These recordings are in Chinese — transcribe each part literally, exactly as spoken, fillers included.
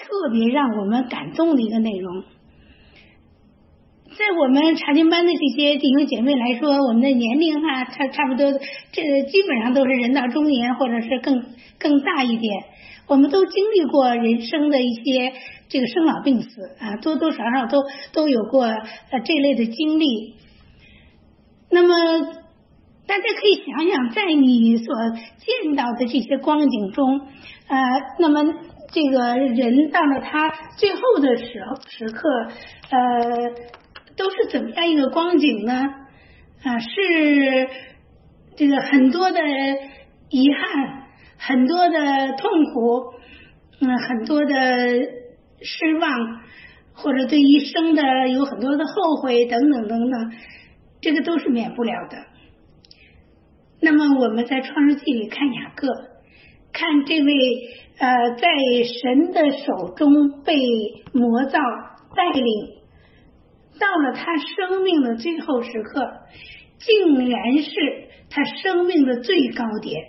特别让我们感动的一个内容。在我们查经班的这些弟兄姐妹来说，我们的年龄哈、啊，差差不多，这基本上都是人到中年，或者是更更大一点。我们都经历过人生的一些这个生老病死啊，多多少少都都有过呃这类的经历。那么大家可以想想，在你所见到的这些光景中，呃，那么这个人到了他最后的时候时刻，呃。都是怎么样一个光景呢？啊，是这个很多的遗憾，很多的痛苦，嗯，很多的失望，或者对一生的有很多的后悔等等等等，这个都是免不了的。那么我们在创世纪里看雅各，看这位呃在神的手中被磨造带领，到了他生命的最后时刻，竟然是他生命的最高点，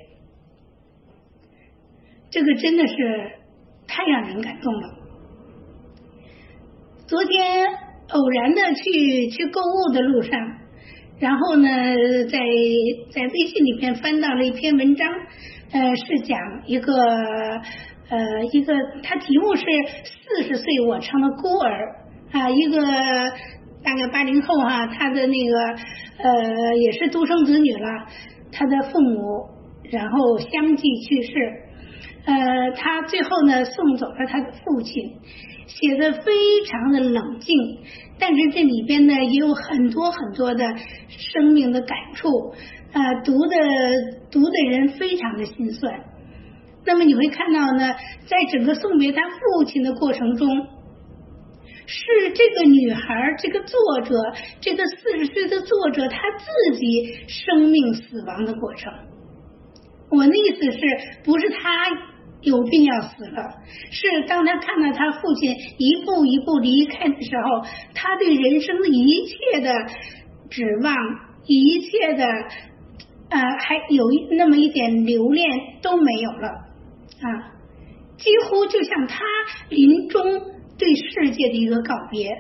这个真的是太让人感动了。昨天偶然的去去购物的路上，然后呢在在微信里面翻到了一篇文章，呃是讲一个呃一个他题目是四十岁我成了孤儿啊，一个大概八零后哈、啊，他的那个呃也是独生子女了，他的父母然后相继去世，呃他最后呢送走了他的父亲，写的非常的冷静，但是这里边呢也有很多很多的生命的感触，呃读的读的人非常的心酸。那么你会看到呢，在整个送别他父亲的过程中，是这个女孩，这个作者，这个四十岁的作者，他自己生命死亡的过程。我的意思是不是他有病要死了，是当他看到他父亲一步一步离开的时候，他对人生的一切的指望，一切的呃还有那么一点留恋都没有了啊，几乎就像他临终对世界的一个告别。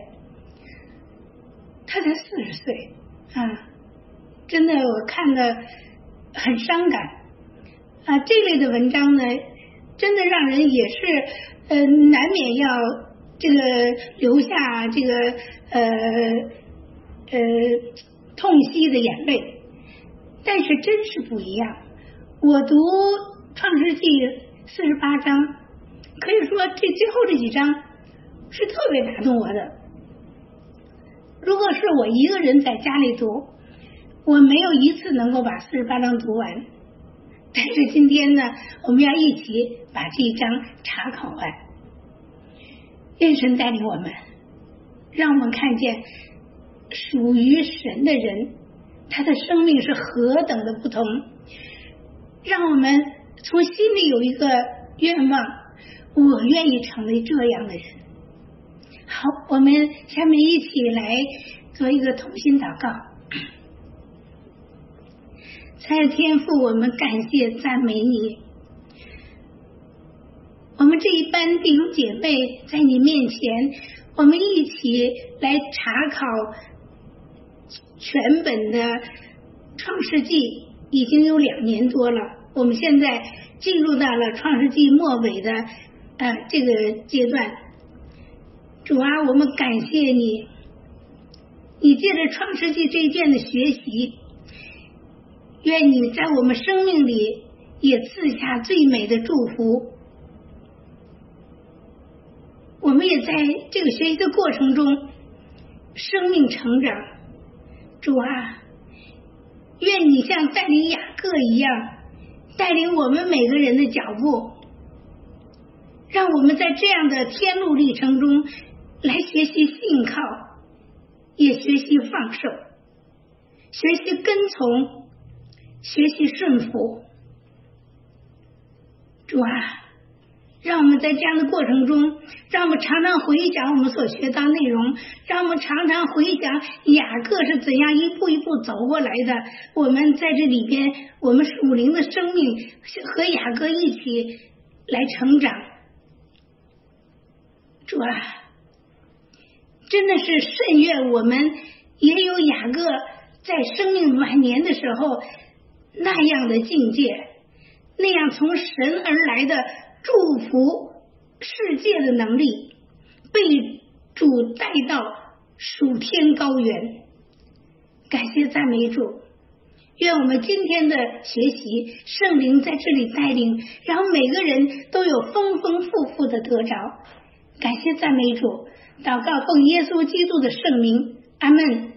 他才四十岁啊，真的我看得很伤感啊。这类的文章呢，真的让人也是呃难免要这个流下这个呃呃痛惜的眼泪。但是真是不一样，我读创世纪四十八章，可以说这最后这几章是特别打动我的。如果是我一个人在家里读，我没有一次能够把四十八章读完，但是今天呢，我们要一起把这一章查考完。愿神带领我们，让我们看见属于神的人，他的生命是何等的不同，让我们从心里有一个愿望，我愿意成为这样的人。好，我们下面一起来做一个同心祷告。亲爱的天父，我们感谢赞美你，我们这一班弟兄姐妹在你面前，我们一起来查考全本的创世纪，已经有两年多了，我们现在进入到了创世纪末尾的呃这个阶段。主啊，我们感谢你，你借着创世纪这一卷的学习，愿你在我们生命里也赐下最美的祝福。我们也在这个学习的过程中生命成长。主啊，愿你像带领雅各一样带领我们每个人的脚步，让我们在这样的天路历程中来学习信靠，也学习放手，学习跟从，学习顺服。主啊，让我们在这样的过程中，让我们常常回想我们所学到内容，让我们常常回想雅各是怎样一步一步走过来的。我们在这里边，我们属灵的生命和雅各一起来成长。 啊，真的是甚愿我们也有雅各在生命晚年的时候那样的境界，那样从神而来的祝福世界的能力，被主带到属天高原。感谢赞美主，愿我们今天的学习，圣灵在这里带领，然后每个人都有丰丰富富的得着。感谢赞美主，祷告奉耶稣基督的圣名，阿们。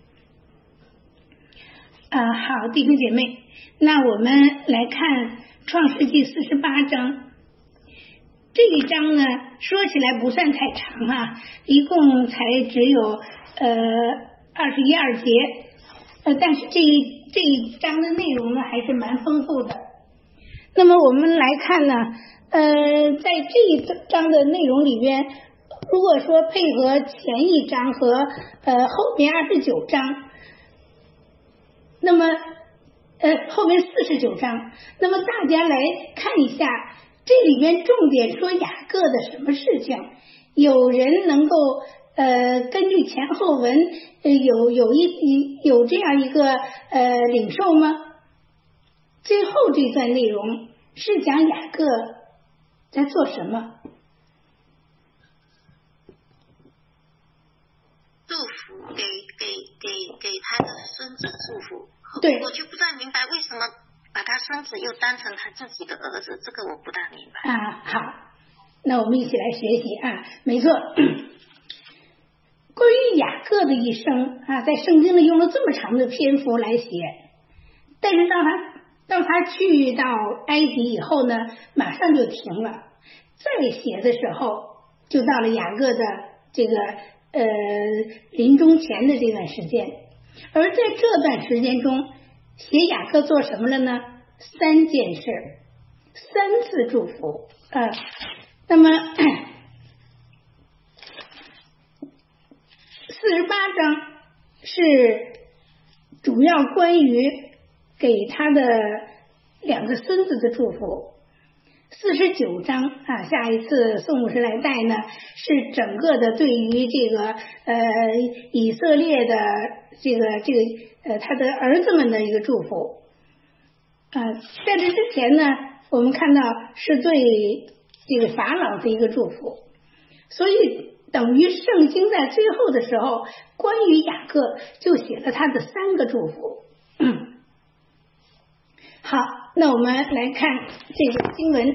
啊，好，弟兄姐妹，那我们来看创世纪四十八章。这一章呢，说起来不算太长啊，一共才只有呃二十一二节，呃，但是这一这一章的内容呢，还是蛮丰富的。那么我们来看呢，呃，在这一章的内容里边，如果说配合前一章和呃后面二十九章，那么呃后面四十九章，那么大家来看一下。这里边重点说雅各的什么事情？有人能够呃根据前后文呃有有一有这样一个呃领受吗？最后这段内容是讲雅各在做什么？ 祝福，给给给给他的孙子祝福。 对， 我就不太明白为什么把他孙子又当成他自己的儿子，这个我不大明白啊。好，那我们一起来学习啊。没错，关于雅各的一生啊，在圣经里用了这么长的篇幅来写，但是当他当他去到埃及以后呢，马上就停了。再写的时候，就到了雅各的这个呃临终前的这段时间，而在这段时间中。写雅各做什么了呢？三件事，三次祝福。呃，那么四十八章是主要关于给他的两个孙子的祝福。四十九章啊，下一次宋牧师来带呢，是整个的对于这个呃以色列的这个这个呃他的儿子们的一个祝福啊、呃。在这之前呢，我们看到是对这个法老的一个祝福，所以等于圣经在最后的时候，关于雅各就写了他的三个祝福。好，那我们来看这个经文。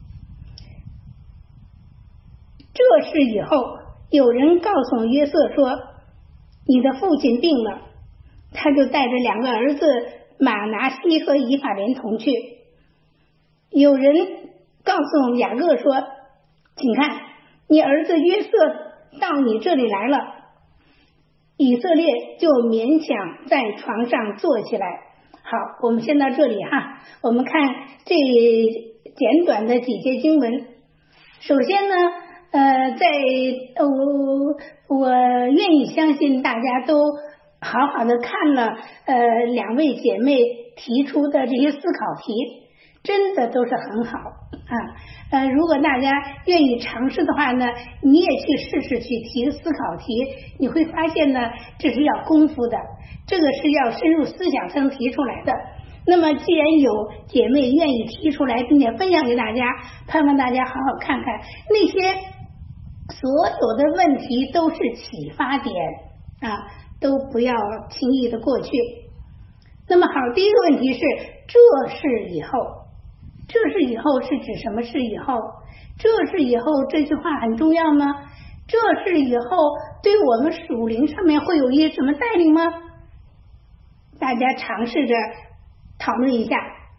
这事以后，有人告诉约瑟说，你的父亲病了，他就带着两个儿子马拿西和以法莲同去。有人告诉雅各说，请看，你儿子约瑟到你这里来了。以色列就勉强在床上坐起来。好，我们先到这里哈。我们看这简短的几节经文。首先呢，呃，在呃我我愿意相信大家都好好的看了呃两位姐妹提出的这些思考题，真的都是很好啊。呃，如果大家愿意尝试的话呢，你也去试试去提思考题，你会发现呢，这是要功夫的，这个是要深入思想才能提出来的。那么既然有姐妹愿意提出来并且分享给大家，盼望大家好好看看那些所有的问题都是启发点啊，都不要轻易的过去。那么好，第一个问题是这是以后，这是以后是指什么是以后？这是以后这句话很重要吗？这是以后对我们属灵上面会有一些什么带领吗？大家尝试着讨论一下。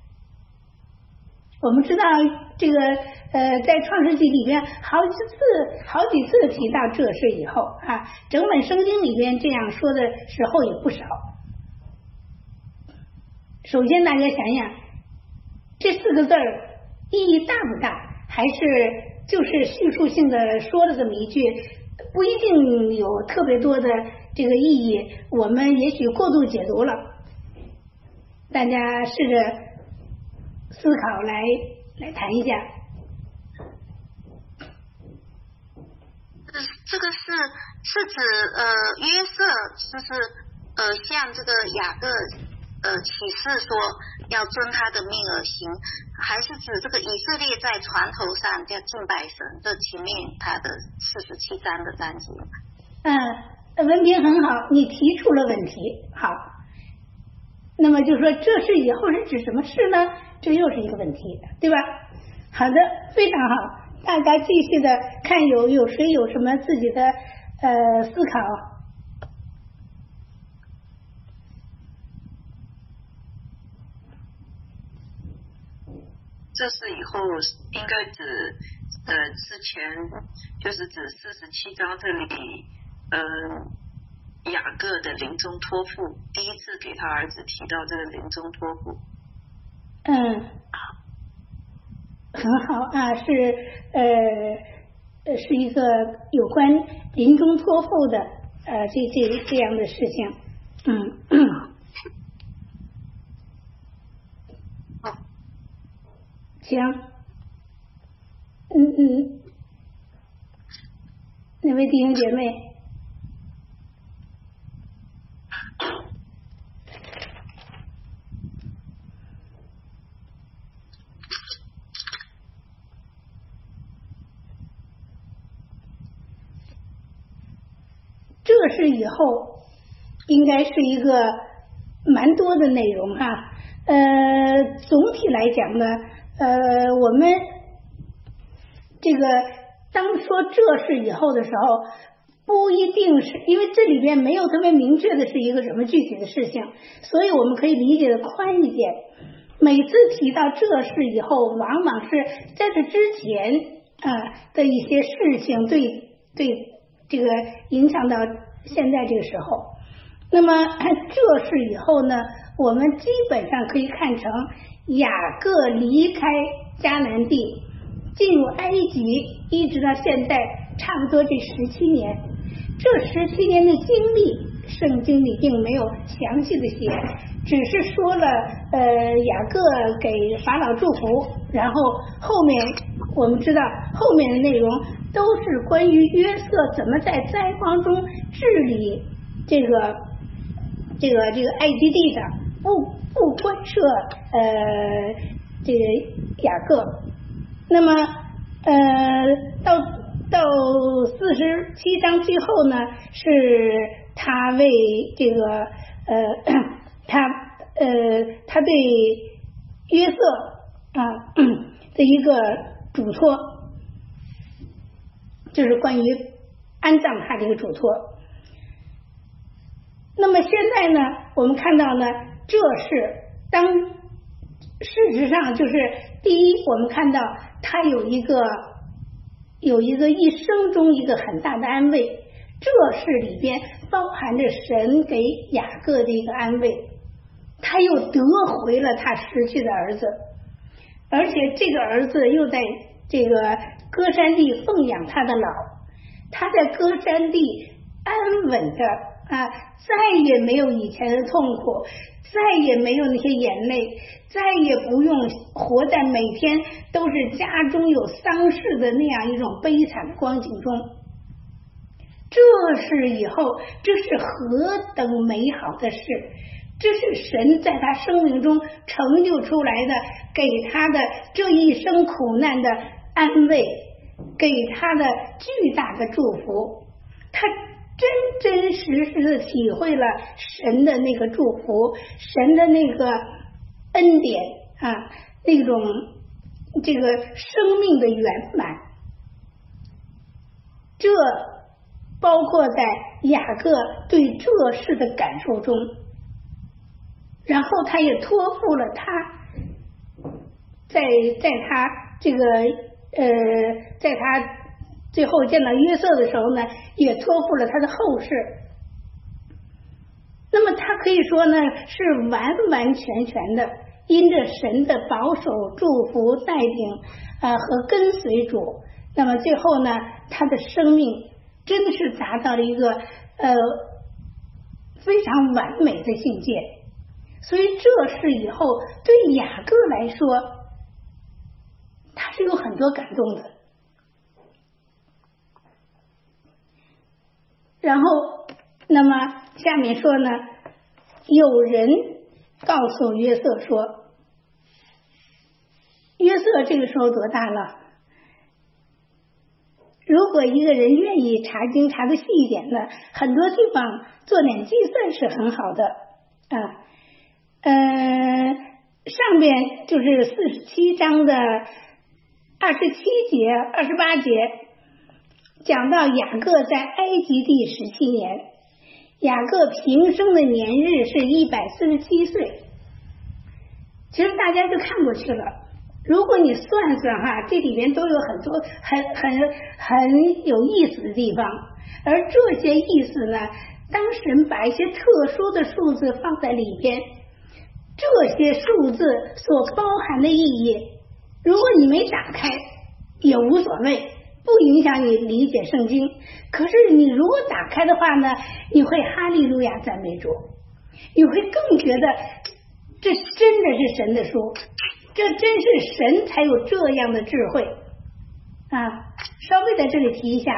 我们知道这个呃，在创世纪里边好几次好几次提到这是以后啊，整本圣经里边这样说的时候也不少。首先大家想想，这四个字儿意义大不大？还是就是叙述性的说了这么一句，不一定有特别多的这个意义，我们也许过度解读了。大家试着思考来来谈一下。 这个是是指呃约瑟就是呃像这个雅各呃启示说要遵他的命而行，还是指这个以色列在船头上叫敬拜神？这前面他的四十七章的章节。 嗯，文凭很好，你提出了问题。好，那么就说这事以后是指什么事呢？这又是一个问题，对吧？好的，非常好，大家继续的看有有谁有什么自己的呃思考。 这是以后应该指呃之前就是指四十七章这里嗯、呃、雅各的临终托付，第一次给他儿子提到这个临终托付。 嗯，很好啊，是呃是一个有关临终托付的呃这这这样的事情。嗯。行，嗯嗯，那位弟兄姐妹，这是以后应该是一个蛮多的内容哈。呃，总体来讲呢。呃，我们这个当说这事以后的时候，不一定是因为这里边没有特别明确的是一个什么具体的事情，所以我们可以理解的宽一点。每次提到这事以后，往往是在这之前啊、呃、的一些事情对对这个影响到现在这个时候。那么这事以后呢，我们基本上可以看成雅各离开迦南地进入埃及，一直到现在差不多这十七年。这十七年的经历，圣经里并没有详细的写，只是说了呃雅各给法老祝福，然后后面我们知道后面的内容都是关于约瑟怎么在灾荒中治理这个这个这个埃及地的，不不关涉呃这个雅各。那么呃到到四十七章最后呢，是他为这个呃他呃他对约瑟啊的一个嘱托，就是关于安葬他这个嘱托。那么现在呢，我们看到呢，这是当事实上就是第一，我们看到他有一个有一个一生中一个很大的安慰，这事里边包含着神给雅各的一个安慰，他又得回了他失去的儿子，而且这个儿子又在这个歌山地奉养他的老，他在歌山地安稳的啊，再也没有以前的痛苦，再也没有那些眼泪，再也不用活在每天都是家中有丧事的那样一种悲惨的光景中。这是以后，这是何等美好的事，这是神在他生命中成就出来的，给他的这一生苦难的安慰，给他的巨大的祝福。他真真实实的体会了神的那个祝福，神的那个恩典啊，那种这个生命的圆满。这包括在雅各对这事的感受中，然后他也托付了他在在他这个呃在他最后见到约瑟的时候呢，也托付了他的后事。那么他可以说呢，是完完全全的因着神的保守、祝福、带领啊、呃、和跟随主，那么最后呢，他的生命真的是达到了一个呃非常完美的境界。所以这是以后对雅各来说，他是有很多感动的。 然后那么下面说呢，有人告诉约瑟说，约瑟这个时候多大了？如果一个人愿意查经查的细一点呢，很多地方做点计算是很好的啊。呃，上边就是四十七章的二十七节、二十八节，讲到雅各在埃及地十七年，雅各平生的年日是一百四十七岁。其实大家就看过去了。如果你算算哈，这里边都有很多很很很有意思的地方，而这些意思呢，当神把一些特殊的数字放在里边，这些数字所包含的意义，如果你没打开也无所谓，不影响你理解圣经。可是你如果打开的话呢，你会哈利路亚赞美主，你会更觉得这真的是神的书，这真是神才有这样的智慧啊！稍微在这里提一下，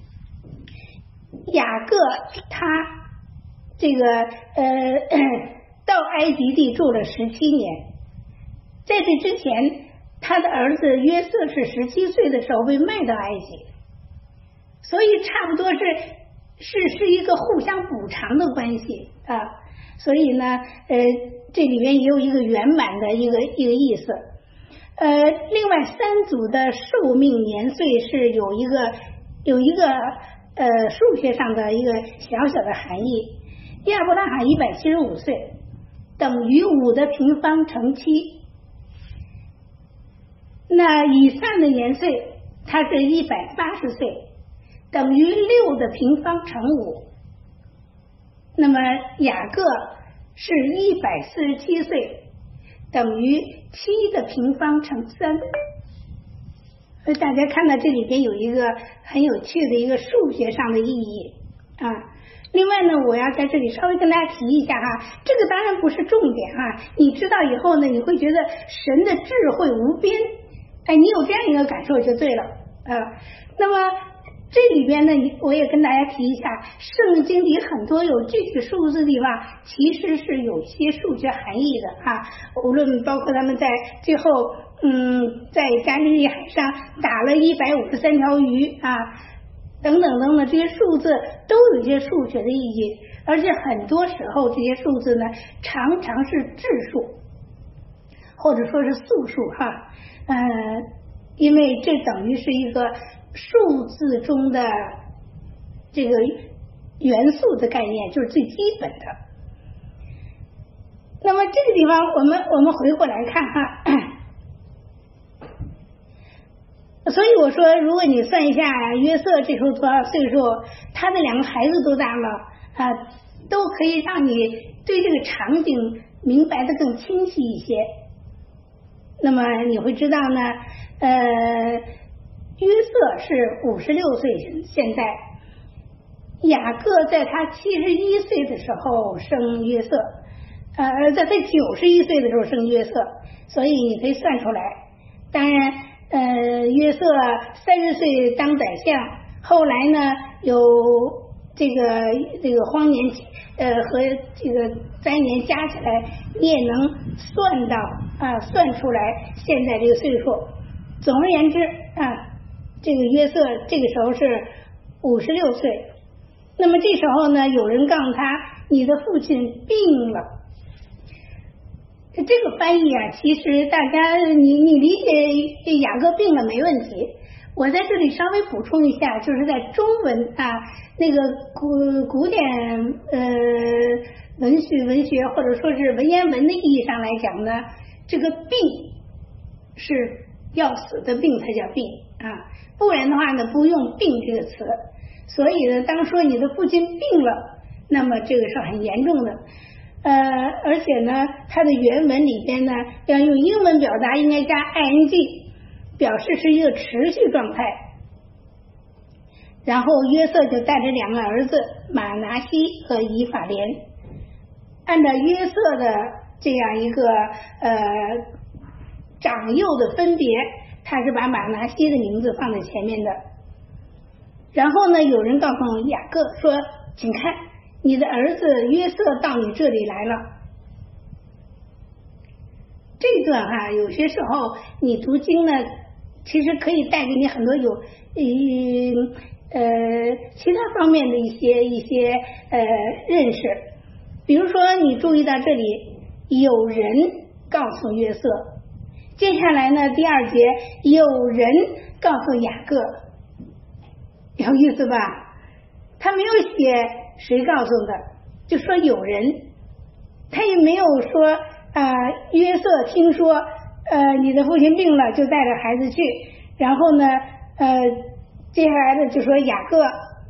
雅各他这个呃到埃及地住了十七年，在这之前，他的儿子约瑟是十七岁的时候被卖到埃及，所以差不多是是是一个互相补偿的关系啊。所以呢，呃。这里面也有一个圆满的一个一个意思。呃，另外三组的寿命年岁是有一个有一个呃数学上的一个小小的含义。亚伯拉罕一百七十五岁，等于五的平方乘七。那以撒的年岁，他是一百八十岁，等于六的平方乘五。那么雅各是一百四十七岁，等于七的平方乘三。所以大家看到这里边有一个很有趣的一个数学上的意义啊。另外呢，我要在这里稍微跟大家提一下哈，这个当然不是重点哈，你知道以后呢，你会觉得神的智慧无边，哎，你有这样一个感受就对了啊。那么这里边呢，我也跟大家提一下，圣经里很多有具体数字的地方，其实是有一些数学含义的哈。无论包括他们在最后，嗯，在加利利海上打了一百五十三条鱼啊，等等等等，这些数字都有一些数学的意义，而且很多时候这些数字呢，常常是质数，或者说是素数哈，呃，因为这等于是一个数字中的这个元素的概念，就是最基本的。那么这个地方我们我们回过来看哈，所以我说如果你算一下约瑟这时候多少岁数，他的两个孩子多大了啊，都可以让你对这个场景明白的更清晰一些。那么你会知道呢，呃约瑟是五十六岁，现在雅各在他七十一岁的时候生约瑟，呃，在他九十一岁的时候生约瑟，所以你可以算出来。当然，呃，约瑟三十岁当宰相，后来呢有这个这个荒年期，呃和这个灾年加起来，你也能算到啊，算出来现在这个岁数。总而言之啊。这个约瑟这个时候是五十六岁，那么这时候呢，有人告诉他，你的父亲病了。这个翻译啊，其实大家你你理解雅各病了没问题。我在这里稍微补充一下，就是在中文啊那个古古典呃文学文学或者说是文言文的意义上来讲呢，这个病是要死的病才叫病啊。不然的话呢，不用病这个词。所以呢，当说你的父亲病了，那么这个是很严重的。呃，而且呢，它的原文里边呢，要用英文表达，应该加 ing， 表示是一个持续状态。然后约瑟就带着两个儿子马拿西和以法莲，按照约瑟的这样一个呃长幼的分别，他是把马拿西的名字放在前面的。 然后呢，有人告诉雅各说，请看，你的儿子约瑟到你这里来了。这段哈、啊，有些时候你读经呢，其实可以带给你很多有嗯呃其他方面的一些一些呃认识。比如说，你注意到这里有人告诉约瑟，接下来呢，第二节有人告诉雅各，有意思吧？他没有写谁告诉的，就说有人，他也没有说啊、呃、约瑟听说呃你的父亲病了，就带着孩子去，然后呢呃接下来的就说雅各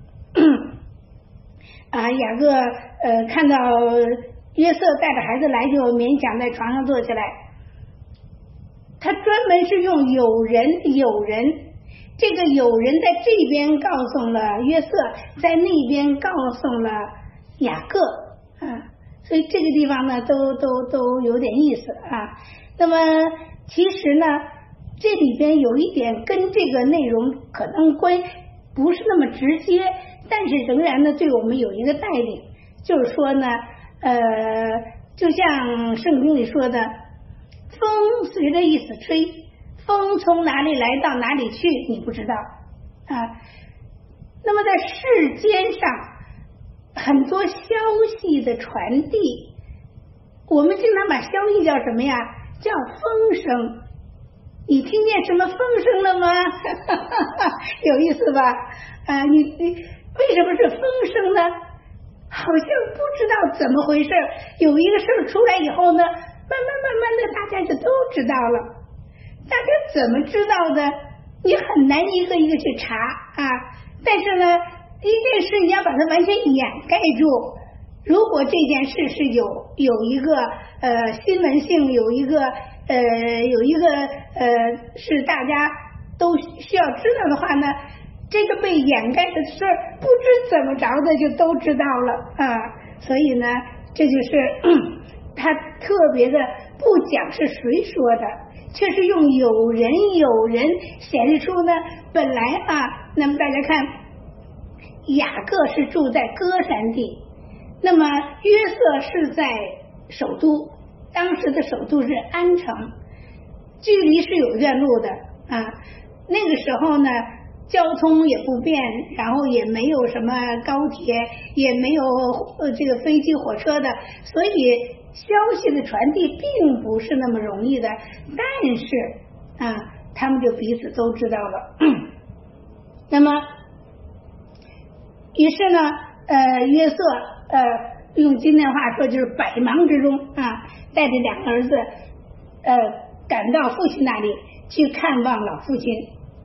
啊雅各呃看到约瑟带着孩子来，就勉强在床上坐起来。他专门是用有人有人，这个有人在这边告诉了约瑟，在那边告诉了雅各啊，所以这个地方呢都都都有点意思啊。那么其实呢，这里边有一点跟这个内容可能关不是那么直接，但是仍然呢对我们有一个带领，就是说呢呃就像圣经里说的，风随着意思吹，风从哪里来到哪里去你不知道啊。那么在世间上很多消息的传递，我们经常把消息叫什么呀？叫风声。你听见什么风声了吗？有意思吧？啊，你你为什么是风声呢？好像不知道怎么回事，有一个事儿出来以后呢，慢慢慢慢的大家就都知道了。大家怎么知道的？你很难一个一个去查啊。但是呢，一件事你要把它完全掩盖住。如果这件事是有有一个呃新闻性，有一个呃有一个呃是大家都需要知道的话呢，这个被掩盖的事儿不知怎么着的就都知道了啊。所以呢，这就是嗯他特别的不讲是谁说的，却是用有人有人显示出呢，本来啊，那么大家看，雅各是住在歌山地，那么约瑟是在首都，当时的首都是安城，距离是有段路的啊。那个时候呢，交通也不便，然后也没有什么高铁，也没有呃这个飞机火车的，所以消息的传递并不是那么容易的。但是啊，他们就彼此都知道了。那么于是呢呃约瑟呃用今天话说就是百忙之中啊，带着两个儿子呃赶到父亲那里去看望老父亲。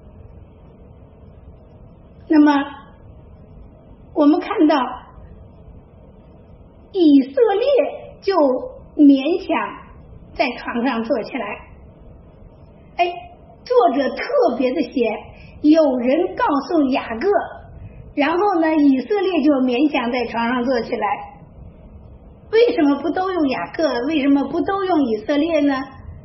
那么我们看到以色列就勉强在床上坐起来，哎，作者特别的写有人告诉雅各，然后呢以色列就勉强在床上坐起来。为什么不都用雅各？为什么不都用以色列呢？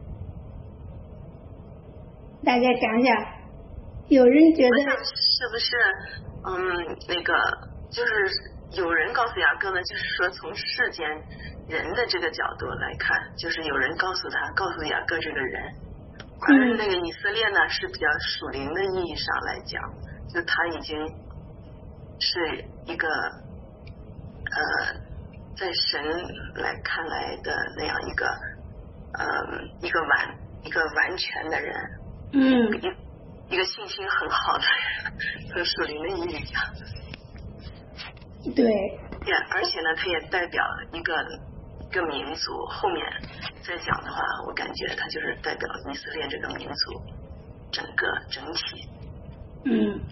大家想想，有人觉得是不是嗯那个就是有人告诉雅各呢，就是说从世间人的这个角度来看，就是有人告诉他告诉雅各这个人，而那个以色列呢是比较属灵的意义上来讲，就他已经是一个呃在神来看来的那样一个呃一个完一个完全的人， 嗯一个信心很好的人，从属灵的意义讲， 对， 也而且呢，它也代表一个一个民族。后面再讲的话，我感觉它就是代表以色列这个民族整个整体。 嗯，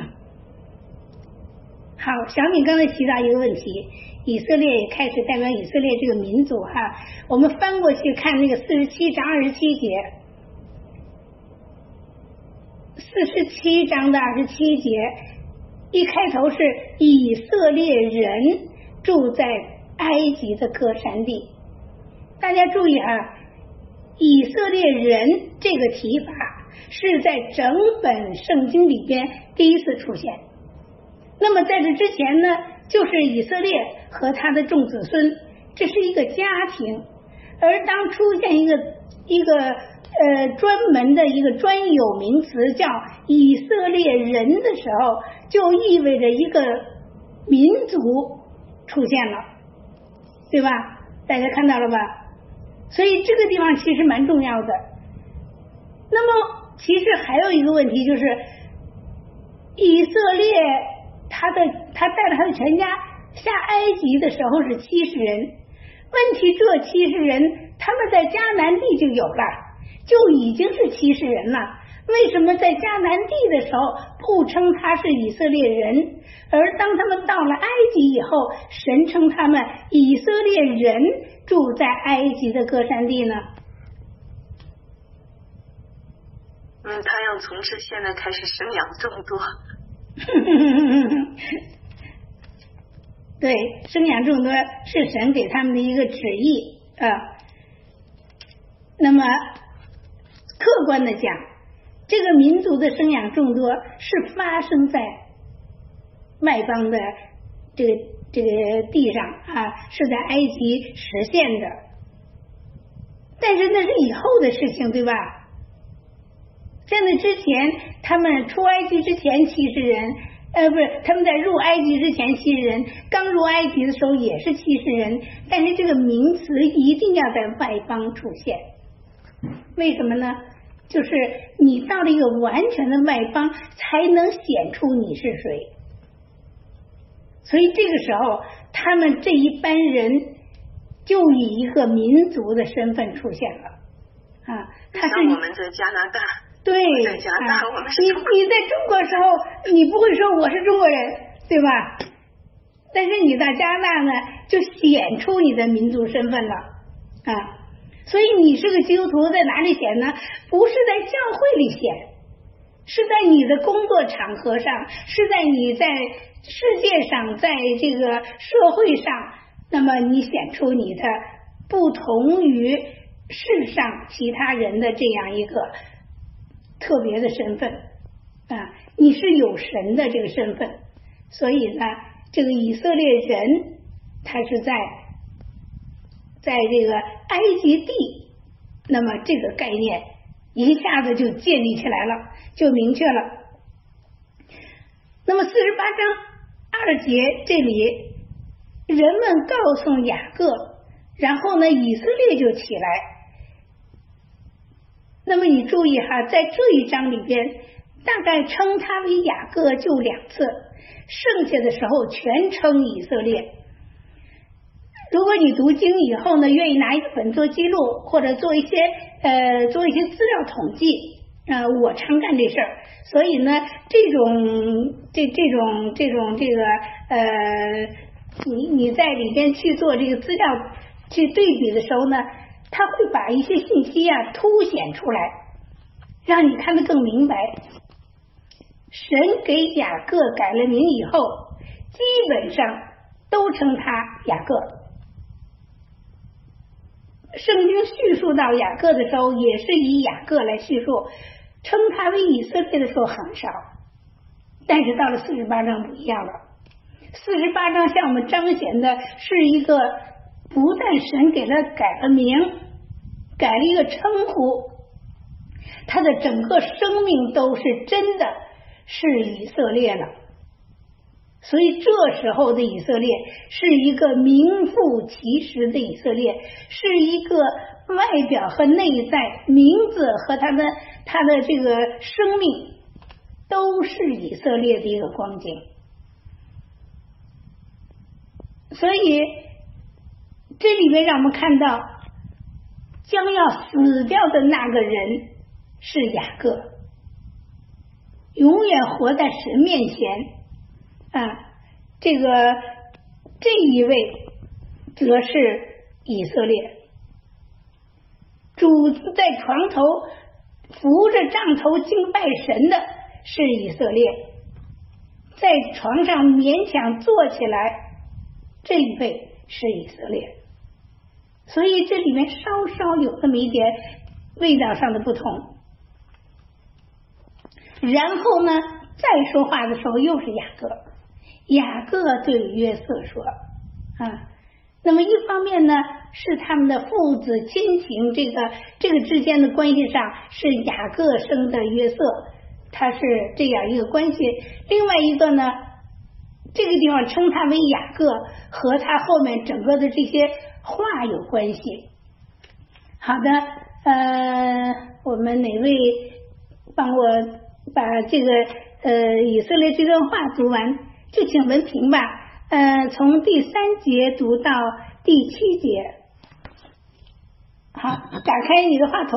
好，小敏刚才提到一个问题，以色列也开始代表以色列这个民族哈。我们翻过去看那个四十七章二十七节。四十七章的二十七节，一开头是以色列人住在埃及的歌山地。大家注意啊，以色列人这个提法是在整本圣经里边第一次出现。 那么在这之前呢，就是以色列和他的众子孙，这是一个家庭。而当出现一个一个呃专门的一个专有名词叫以色列人的时候，就意味着一个民族出现了，对吧？大家看到了吧？所以这个地方其实蛮重要的。那么其实还有一个问题，就是以色列他的他带着他的全家下埃及的时候是七十人，问题这七十人他们在迦南地就有了，就已经是七十人了，为什么在迦南地的时候不称他是以色列人，而当他们到了埃及以后，神称他们以色列人住在埃及的歌珊地呢？ 嗯，他要从事现在开始生养众多。 对，生养众多是神给他们的一个旨意啊。那么客观的讲，这个民族的生养众多是发生在外邦的这个这个地上啊，是在埃及实现的，但是那是以后的事情，对吧？在那之前，他们出埃及之前七十人，呃，不是，他们在入埃及之前七十人，刚入埃及的时候也是七十人，但是这个名词一定要在外邦出现，为什么呢？就是你到了一个完全的外邦，才能显出你是谁。所以这个时候，他们这一班人就以一个民族的身份出现了啊，他是我们在加拿大。 对， 在加拿大， 啊、 我们是你你在中国时候，你不会说我是中国人，对吧？但是你到加拿大呢，就显出你的民族身份了啊。所以你是个基督徒，在哪里显呢？不是在教会里显，是在你的工作场合上，是在你在世界上，在这个社会上，那么你显出你的不同于世上其他人的这样一个特别的身份啊，你是有神的这个身份，所以呢，这个以色列人他是在在这个埃及地，那么这个概念一下子就建立起来了，就明确了。那么四十八章二节这里，人们告诉雅各，然后呢，以色列就起来。那么你注意哈，在这一章里边，大概称他为雅各就两次，剩下的时候全称以色列。如果你读经以后呢，愿意拿一个本做记录，或者做一些呃做一些资料统计，呃，我常干这事儿，所以呢，这种这这种这种这个呃，你你在里边去做这个资料去对比的时候呢，他会把一些信息啊凸显出来，让你看得更明白。神给雅各改了名以后，基本上都称他雅各。圣经叙述到雅各的时候，也是以雅各来叙述，称他为以色列的时候很少。但是到了四十八章不一样了，四十八章向我们彰显的是一个不但神给他改了名，改了一个称呼，他的整个生命都是真的是以色列了。所以这时候的以色列是一个名副其实的以色列，是一个外表和内在，名字和他的他的这个生命都是以色列的一个光景。所以这里面让我们看到，将要死掉的那个人是雅各，永远活在神面前啊，这个这一位则是以色列。主在床头扶着杖头敬拜神的是以色列，在床上勉强坐起来，这一位是以色列。所以这里面稍稍有这么一点味道上的不同。然后呢，再说话的时候又是雅各， 雅各对约瑟说啊，那么一方面呢是他们的父子亲情，这个这个之间的关系上是雅各生的约瑟，他是这样一个关系。另外一个呢，这个地方称他为雅各，和他后面整个的这些话有关系。好的，呃，我们哪位帮我把这个呃以色列这段话读完，就请文凭吧。呃，从第三节读到第七节。好，打开你的话筒。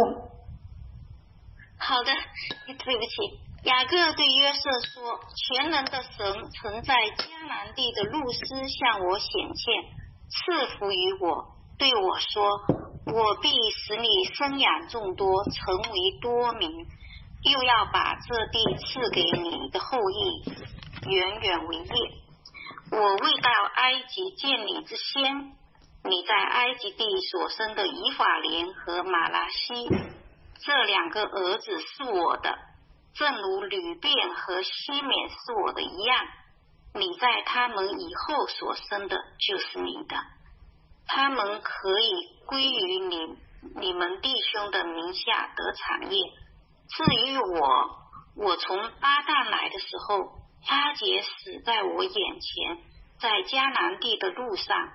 好的，对不起。雅各对约瑟说，全能的神曾在迦南地的路斯向我显现，赐福于我，对我说，我必使你生养众多，成为多民，又要把这地赐给你的后裔，远远为业。我未到埃及见你之先，你在埃及地所生的以法莲和马拉西，这两个儿子是我的，正如吕便和西缅是我的一样，你在他们以后所生的就是你的，他们可以归于你你们弟兄的名下得产业。至于我，我从巴旦来的时候，拉结死在我眼前，在迦南地的路上，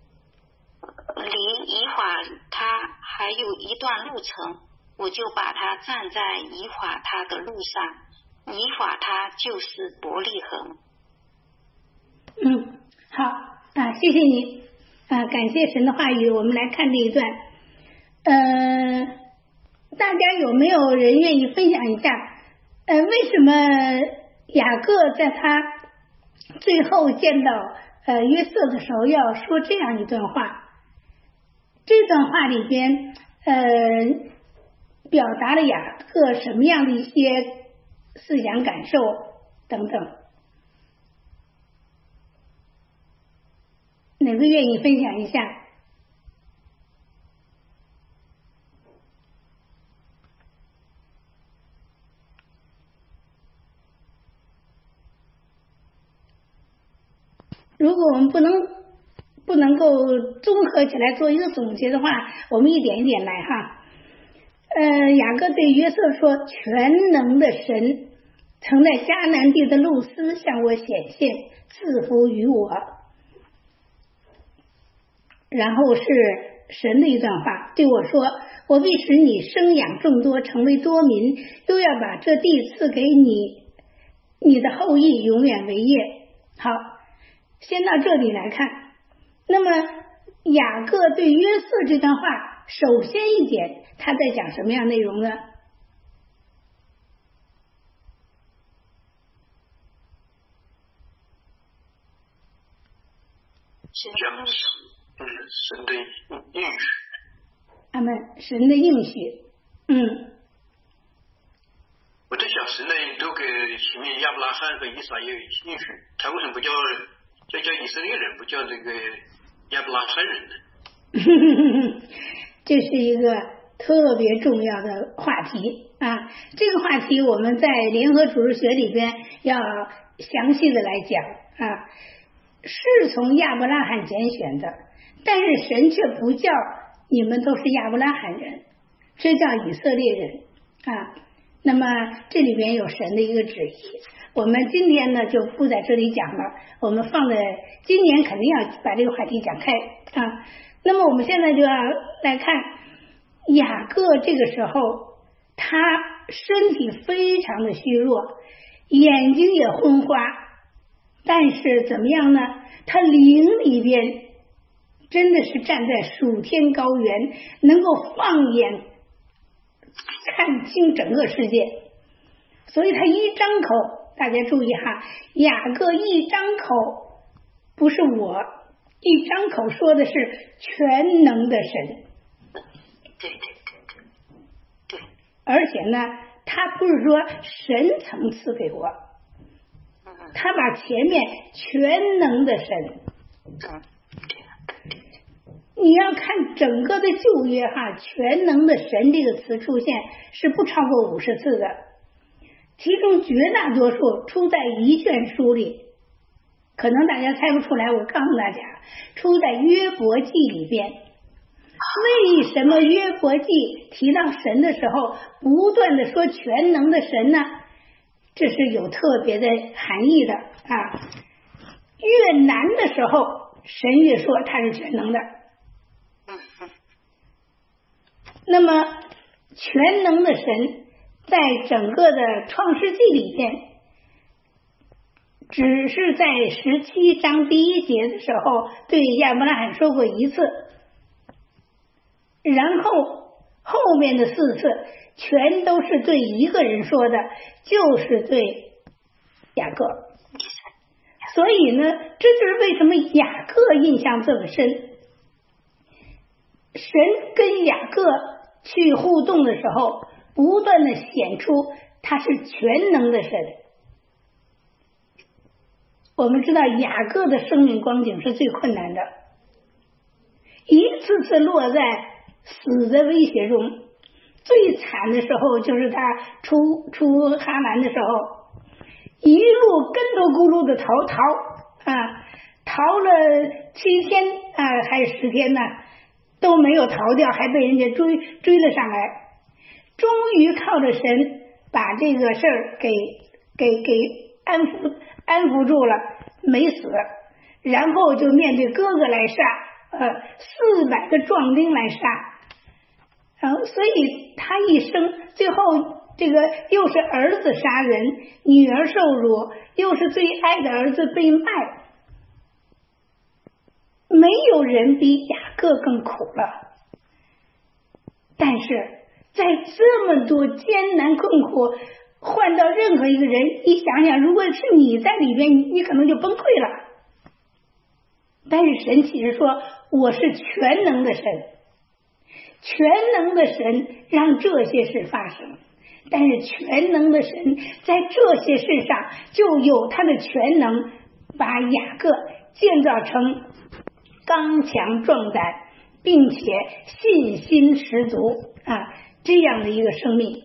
离以法他还有一段路程，我就把他站在以法他的路上，以法他就是伯利恒。 嗯，好啊，谢谢你啊，感谢神的话语。我们来看这一段，呃，大家有没有人愿意分享一下，呃，为什么雅各在他最后见到呃约瑟的时候要说这样一段话？这段话里边，呃，表达了雅各什么样的一些思想感受等等？哪个愿意分享一下？如果我们不能不能够综合起来做一个总结的话，我们一点一点来哈。呃，雅各对约瑟说，全能的神曾在迦南地的路斯向我显现，赐福于我。然后是神的一段话，对我说，我必使你生养众多，成为多民，又要把这地赐给你，你的后裔永远为业。好，先到这里来看。那么雅各对约瑟这段话，首先一点他在讲什么样内容呢？ 讲嗯神的应许。 阿们，神的应许。嗯， 我在想，神呢都给前面亚伯拉罕和以撒也有应许，他为什么不叫叫叫以色列人，不叫这个亚伯拉罕人呢？ 这是一个特别重要的话题啊！这个话题我们在联合主日学里边要详细的来讲啊。是从亚伯拉罕拣选的，但是神却不叫你们都是亚伯拉罕人，这叫以色列人啊。那么这里边有神的一个旨意，我们今天呢就不在这里讲了，我们放在今年肯定要把这个话题讲开啊。那么我们现在就要来看雅各，这个时候他身体非常的虚弱，眼睛也昏花，但是怎么样呢？他灵里边真的是站在属天高原，能够放眼看清整个世界，所以他一张口，大家注意哈，雅各一张口不是我，一张口说的是全能的神。 对对对对对， 而且呢，他不是说神曾赐给我，他把前面全能的神，你要看整个的旧约哈，全能的神这个词出现是不超过五十次的，其中绝大多数出在遗卷书里， 可能大家猜不出来，我告诉大家，出在约伯记里边。为什么约伯记提到神的时候不断的说全能的神呢？这是有特别的含义的啊。越难的时候，神越说他是全能的。那么全能的神在整个的创世纪里边，只是在十七章第一节的时候对亚伯拉罕说过一次，然后后面的四次全都是对一个人说的，就是对雅各。所以呢，这就是为什么雅各印象这么深。神跟雅各去互动的时候，不断的显出他是全能的神。我们知道雅各的生命光景是最困难的，一次次落在死的威胁中。最惨的时候就是他出出哈兰的时候，一路跟头咕噜的逃逃啊，逃了七天啊还是十天呢，都没有逃掉，还被人家追追了上来。终于靠着神把这个事儿给给给安抚安抚住了，没死。然后就面对哥哥来杀，呃，四百个壮丁来杀。然后，所以他一生最后这个又是儿子杀人，女儿受辱，又是最爱的儿子被卖，没有人比雅各更苦了。但是在这么多艰难困苦，换到任何一个人，你想想，如果是你在里边，你你可能就崩溃了。但是神其实说，我是全能的神。全能的神让这些事发生，但是全能的神在这些事上就有他的全能，把雅各建造成刚强壮胆并且信心十足啊这样的一个生命。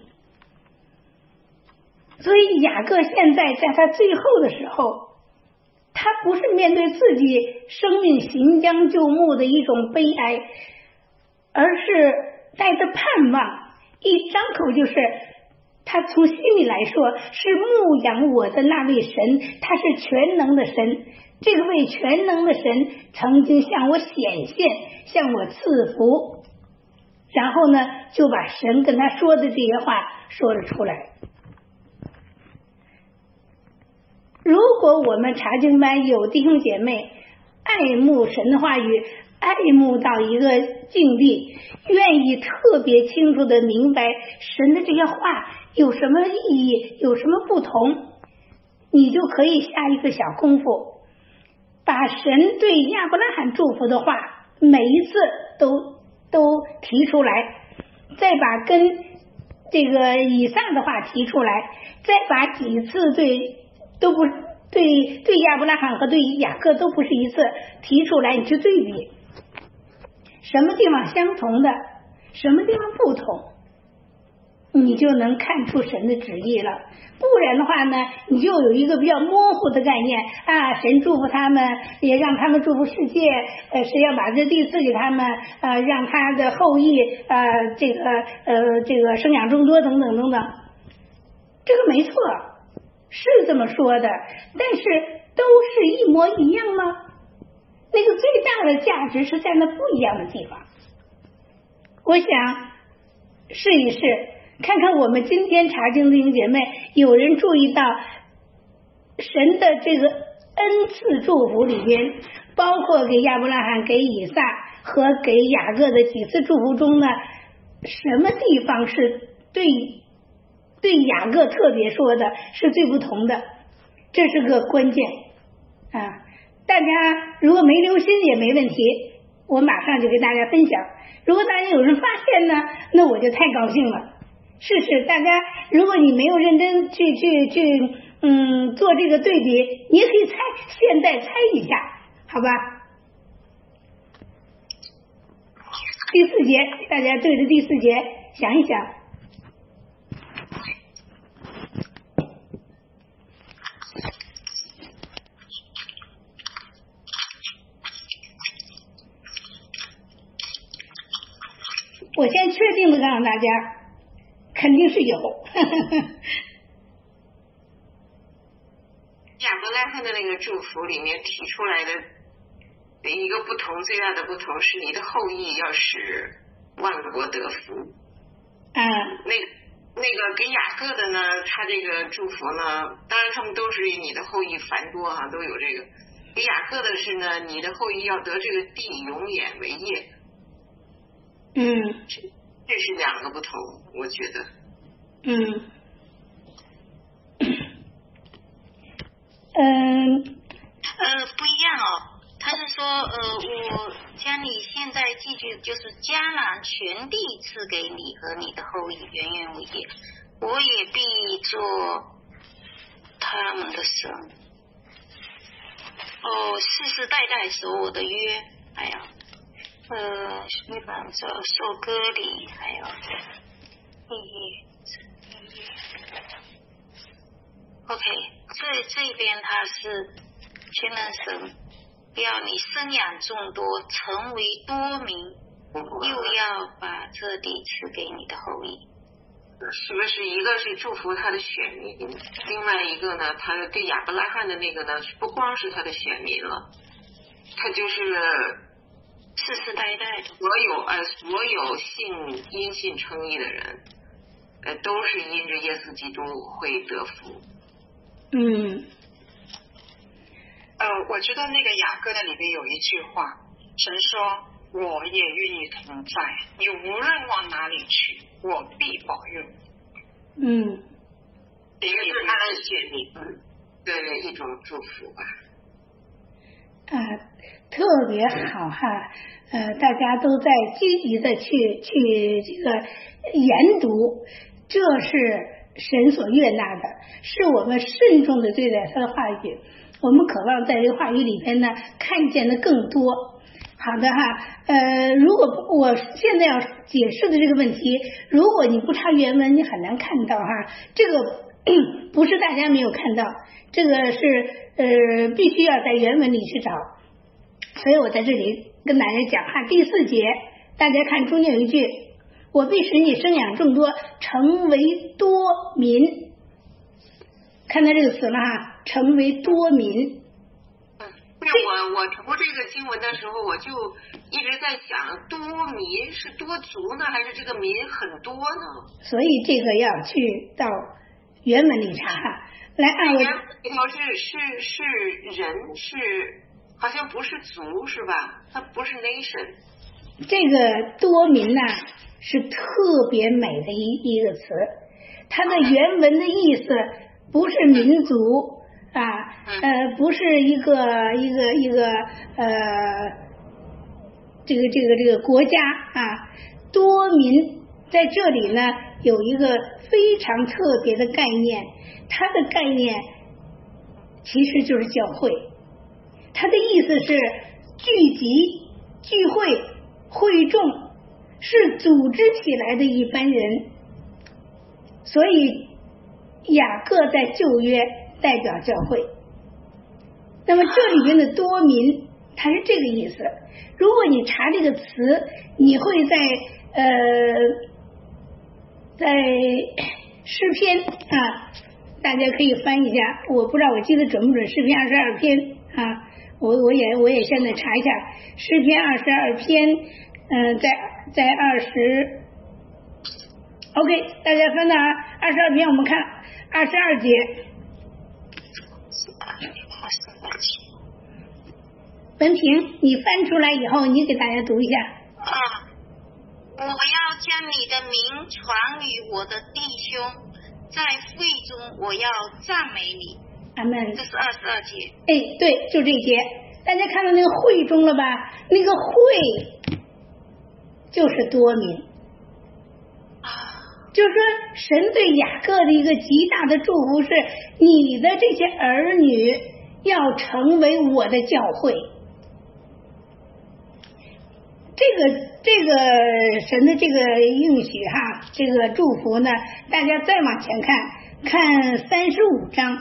所以雅各现在在他最后的时候，他不是面对自己生命行将就木的一种悲哀，而是带着盼望，一张口就是他从心里来说是牧养我的那位神，他是全能的神。这个位全能的神曾经向我显现，向我赐福，然后呢就把神跟他说的这些话说了出来。如果我们查经班有弟兄姐妹爱慕神的话语，爱慕到一个境地，愿意特别清楚的明白神的这些话有什么意义，有什么不同，你就可以下一个小功夫，把神对亚伯拉罕祝福的话每一次都都提出来，再把跟这个以撒的话提出来，再把几次对都不对对亚伯拉罕和对雅各都不是一次提出来，你去对比什么地方相同的，什么地方不同，你就能看出神的旨意了。不然的话呢，你就有一个比较模糊的概念啊，神祝福他们，也让他们祝福世界，呃，谁要把这地赐给他们，呃，让他的后裔呃这个呃这个生养众多等等等等。这个没错，是这么说的，但是都是一模一样吗？那个最大的价值是在那不一样的地方。我想试一试，看看我们今天查经的弟兄姐妹有人注意到神的这个恩赐祝福里边，包括给亚伯拉罕、给以撒和给雅各的几次祝福中呢，什么地方是对对雅各特别说的是最不同的？这是个关键啊！大家如果没留心也没问题，我马上就给大家分享。如果大家有人发现呢，那我就太高兴了。试试大家，如果你没有认真去去去嗯做这个对比，你也可以猜，现在猜一下，好吧？第四节，大家对着第四节想一想。 我先确定的告诉大家，肯定是有。 亚伯拉罕的那个祝福里面提出来的一个不同，最大的不同是你的后裔要使万国得福。 啊， 那那个给雅各的呢，他这个祝福呢，当然他们都是你的后裔繁多哈、啊，都有这个。给雅各的是呢，你的后裔要得这个地永远为业。 嗯， 这这是两个不同，我觉得。 嗯。嗯， 呃，不一样哦。他是说，呃，我将你现在继续就是迦南全地赐给你和你的后裔，源源为业。我也必做他们的神。哦，世世代代守我的约，还有，呃，一般这受割礼，还有意义。OK， 这这边他是全能神，要你生养众多，成为多民，又要把这地赐给你的后裔。 是不是一个是祝福他的选民，另外一个呢，他对亚伯拉罕的那个呢，不光是他的选民了，他就是世世代代所有呃所有信因信称义的人，呃都是因着耶稣基督会得福。 嗯， 呃，我知道那个雅各的里面有一句话，神说我也与你同在，你无论往哪里去，我必保佑。 嗯， 这个是他的选民的一种祝福吧。 啊，特别好哈，呃，大家都在积极的去去这个研读，这是神所悦纳的，是我们慎重的对待他的话语，我们渴望在这个话语里边呢看见的更多。好的哈，呃，如果我现在要解释的这个问题，如果你不查原文，你很难看到哈。这个不是大家没有看到，这个是呃必须要在原文里去找。所以我在这里跟大家讲哈，第四节，大家看中间有一句，我必使你生养众多，成为多民。看到这个词了哈，成为多民。 那我我读这个经文的时候，我就一直在想，多民是多族呢，还是这个民很多呢？ 所以这个要去到原文里查哈。来，按我里头是是是人是，好像不是族是吧？它不是 nation。 这个多民呢是特别美的一一个词，它的原文的意思不是民族。啊，呃，不是一个一个一个呃，这个这个这个国家啊，多民在这里呢有一个非常特别的概念，它的概念其实就是教会，它的意思是聚集、聚会、会众，是组织起来的一班人，所以雅各在旧约代表教会，那么这里面的多民它是这个意思。如果你查这个词，你会在呃在诗篇啊，大家可以翻一下，我不知道我记得准不准，诗篇二十二篇啊，我我也我也现在查一下诗篇二十二篇，嗯、呃，在在二十 ，OK， 大家翻到二十二篇，我们看二十二节。文平，你翻出来以后，你给大家读一下。 啊，我要将你的名传与我的弟兄，在会中我要赞美你。 阿门。 这是二十二节。 哎，对，就这节。大家看到那个会中了吧？那个会就是多民。 啊， 就是说，神对雅各的一个极大的祝福是，你的这些儿女要成为我的教会。这个这个神的这个应许哈，这个祝福呢，大家再往前看，看三十五章，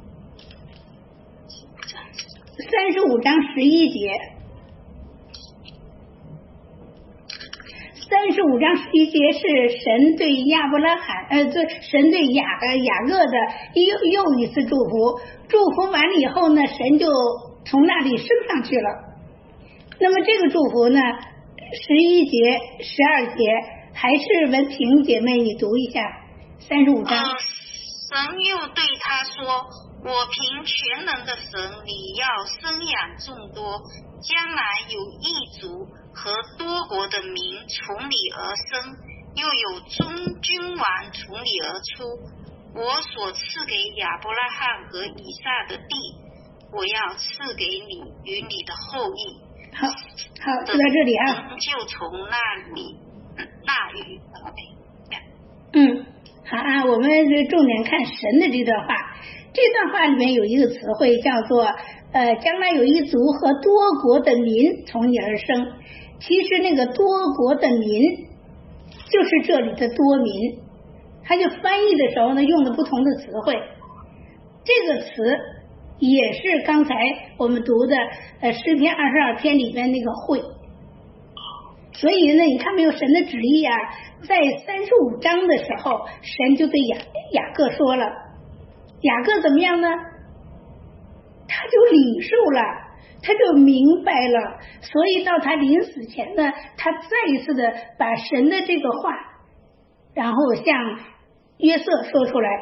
三十五章十一节， 三十五章十一节是神对亚伯拉罕，呃，对神对雅呃雅各的又又一次祝福，祝福完了以后呢，神就从那里升上去了。那么这个祝福呢，十一节、十二节，还是文婷姐妹你读一下三十五章。 呃、神又对他说：“我凭全能的神，你要生养众多，将来有一族和多国的民从你而生，又有众君王从你而出。我所赐给亚伯拉罕和以撒的地，我要赐给你与你的后裔。” 好，好，就到这里啊。 就从那里那里嗯，好啊，我们重点看神的这段话。这段话里面有一个词汇叫做呃，将来有一族和多国的民从你而生。其实那个多国的民就是这里的多民，他就翻译的时候呢用了不同的词汇。这个词也是刚才我们读的呃诗篇二十二篇里边那个会。所以呢，你看没有神的旨意啊，在三十五章的时候，神就对雅雅各说了，雅各怎么样呢？他就领受了，他就明白了，所以到他临死前呢，他再一次的把神的这个话，然后向约瑟说出来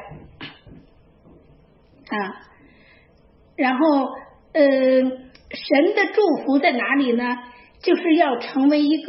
啊，然后呃，神的祝福在哪里呢？就是要成为一个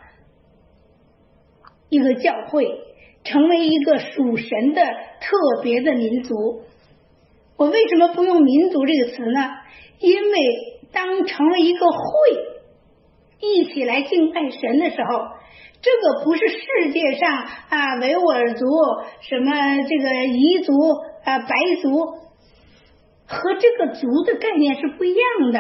一个教会，成为一个属神的特别的民族。我为什么不用民族这个词呢？因为当成为一个会，一起来敬拜神的时候，这个不是世界上啊维吾尔族什么这个彝族啊白族，和这个族的概念是不一样的。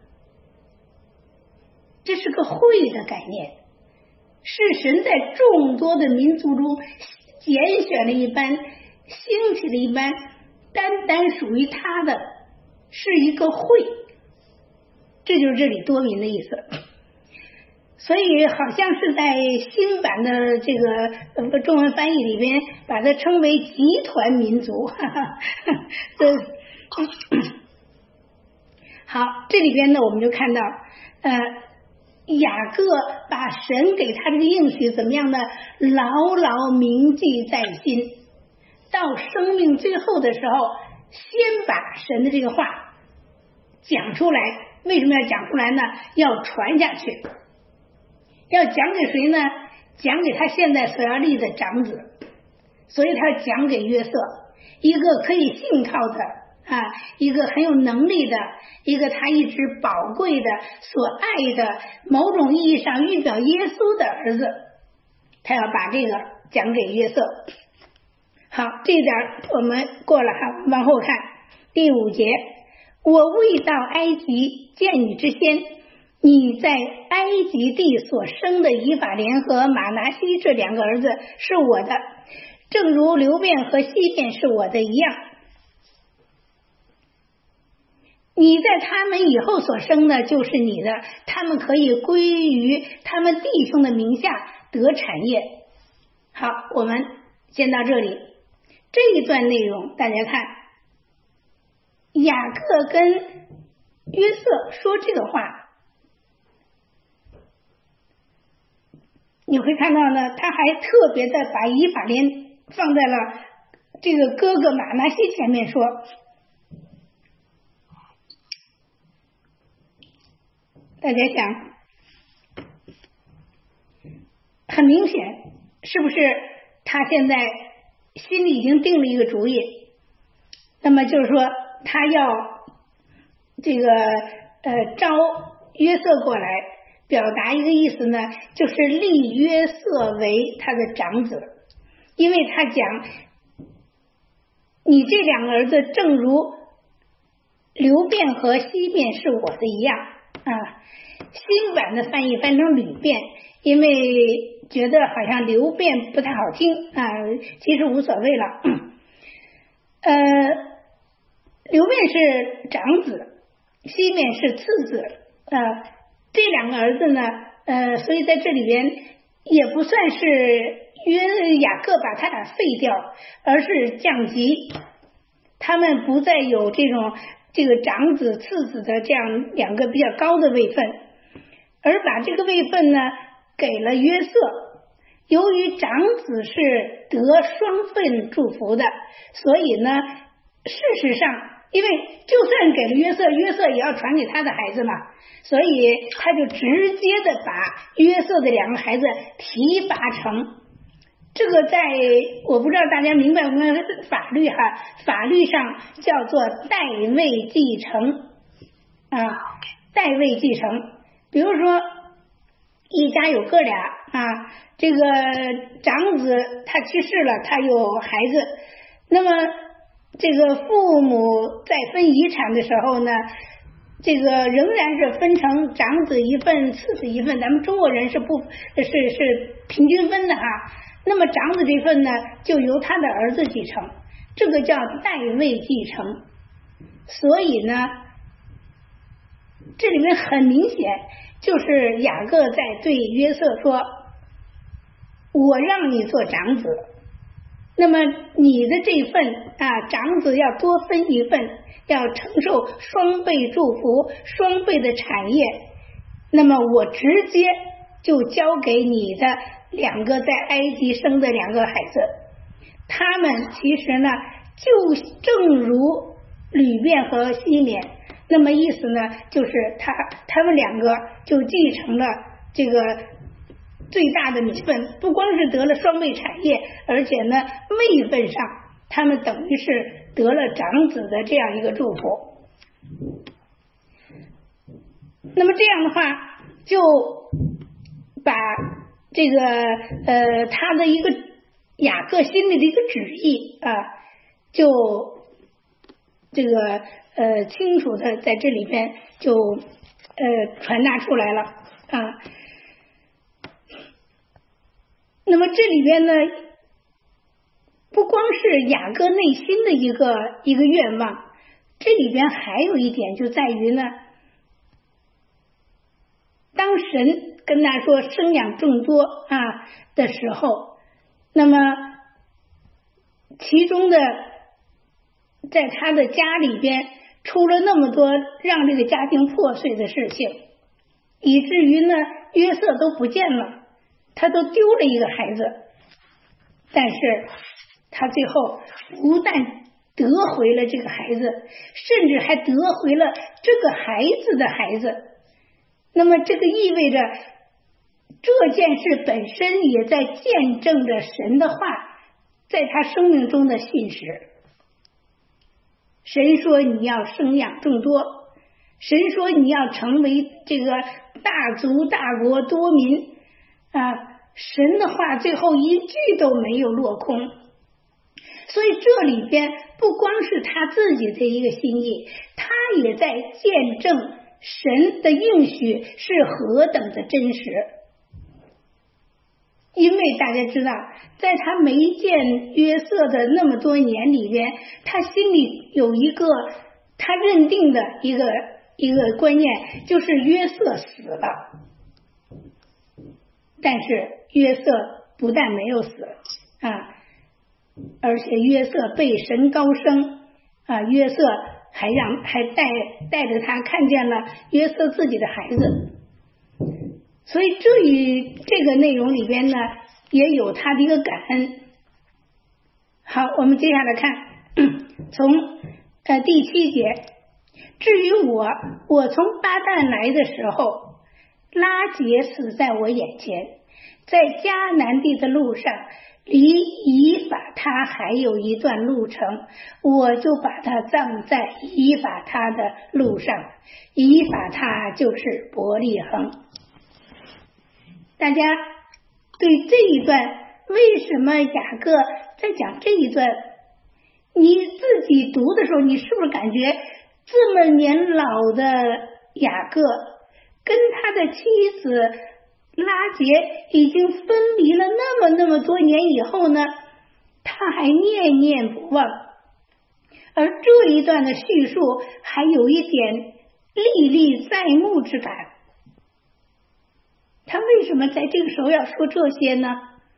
这是个会的概念，是神在众多的民族中拣选了一班，兴起了一班，单单属于他的，是一个会。这就是这里多民的意思。所以好像是在新版的这个呃中文翻译里边把它称为集团民族。哈哈这好，这里边呢我们就看到呃雅各把神给他这个应许怎么样呢？牢牢铭记在心，到生命最后的时候，先把神的这个话讲出来。为什么要讲出来呢？要传下去。要讲给谁呢？讲给他现在所要立的长子。所以他讲给约瑟，一个可以信靠的啊，一个很有能力的，一个他一直宝贵的所爱的，某种意义上预表耶稣的儿子，他要把这个讲给约瑟。好，这一点我们过了哈，往后看第五节，我未到埃及见你之先，你在埃及地所生的以法莲和马拿西这两个儿子是我的，正如流便和西便是我的一样。你在他们以后所生的就是你的，他们可以归于他们弟兄的名下得产业。好，我们先到这里。这一段内容大家看，雅各跟约瑟说这个话，你会看到呢，他还特别的把以法莲放在了这个哥哥马拿西前面说。大家想，很明显，是不是他现在心里已经定了一个主意？那么就是说，他要这个呃招约瑟过来，表达一个意思呢，就是立约瑟为他的长子，因为他讲，你这两个儿子正如流便和西便是我的一样啊。新版的翻译翻成吕便，因为觉得好像流便不太好听啊，其实无所谓了。呃，流便是长子，西便是次子，呃，这两个儿子呢，呃，所以在这里边也不算是约雅各把他俩废掉，而是降级，他们不再有这种这个长子次子的这样两个比较高的位分，而把这个位分呢给了约瑟。由于长子是得双份祝福的，所以呢事实上因为就算给了约瑟，约瑟也要传给他的孩子嘛，所以他就直接的把约瑟的两个孩子提拔成，这个在我不知道大家明白不明白法律哈，法律上叫做代位继承啊，代位继承。比如说一家有哥俩啊，这个长子他去世了，他有孩子，那么这个父母在分遗产的时候呢，这个仍然是分成长子一份次子一份，咱们中国人是不是是平均分的哈。那么长子这份呢就由他的儿子继承，这个叫代位继承。所以呢这里面很明显就是雅各在对约瑟说，我让你做长子，那么你的这份啊长子要多分一份，要承受双倍祝福，双倍的产业，那么我直接就交给你的两个在埃及生的两个孩子，他们其实呢就正如吕便和西缅，那么意思呢就是他他们两个就继承了这个最大的名分，不光是得了双倍产业，而且呢位分上他们等于是得了长子的这样一个祝福。那么这样的话就把这个呃他的一个雅各心里的一个旨意啊，就这个呃清楚的在这里边就呃传达出来了啊。那么这里边呢不光是雅各内心的一个一个愿望，这里边还有一点就在于呢，当神跟他说生养众多啊的时候，那么其中的在他的家里边出了那么多让这个家庭破碎的事情，以至于呢约瑟都不见了，他都丢了一个孩子，但是他最后不但得回了这个孩子，甚至还得回了这个孩子的孩子。那么这个意味着这件事本身也在见证着神的话在他生命中的信实。神说你要生养众多，神说你要成为这个大族大国多民啊，神的话最后一句都没有落空。所以这里边不光是他自己的一个心意，他也在见证神的应许是何等的真实。因为大家知道在他没见约瑟的那么多年里边，他心里有一个他认定的一个一个观念，就是约瑟死了。但是约瑟不但没有死啊，而且约瑟被神高升啊，约瑟还让还带带着他看见了约瑟自己的孩子。所以这与这个内容里边呢也有他的一个感恩。好，我们接下来看从呃第七节，至于我我从巴旦来的时候，拉结死在我眼前，在迦南地的路上，离以法他还有一段路程，我就把他葬在以法他的路上。以法他就是伯利恒。大家对这一段为什么雅各在讲这一段，你自己读的时候，你是不是感觉这么年老的雅各跟他的妻子拉结已经分离了那么那么多年以后呢，他还念念不忘，而这一段的叙述还有一点历历在目之感。他为为什么在这个时候要说这些呢？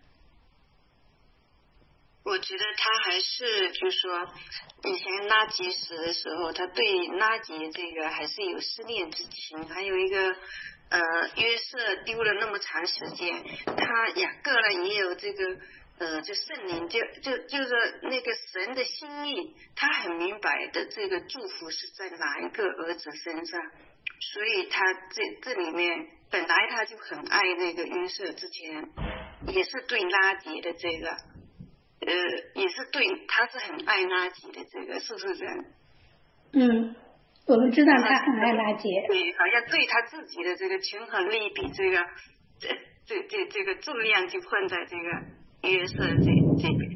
我觉得他还是就是说，以前拉吉死的时候，他对拉吉这个还是有思念之情，还有一个呃约瑟丢了那么长时间，他雅各呢也有这个呃就圣灵就就就是那个神的心意，他很明白的这个祝福是在哪一个儿子身上，所以他这这里面本来他就很爱那个约瑟，之前也是对拉吉的这个。呃，也是对，他是很爱拉吉的，这个是不是这样？ 嗯，我们知道他很爱拉吉。 对，好像对他自己的这个权衡利弊，这个这这这这个重量就放在这个约瑟这这边。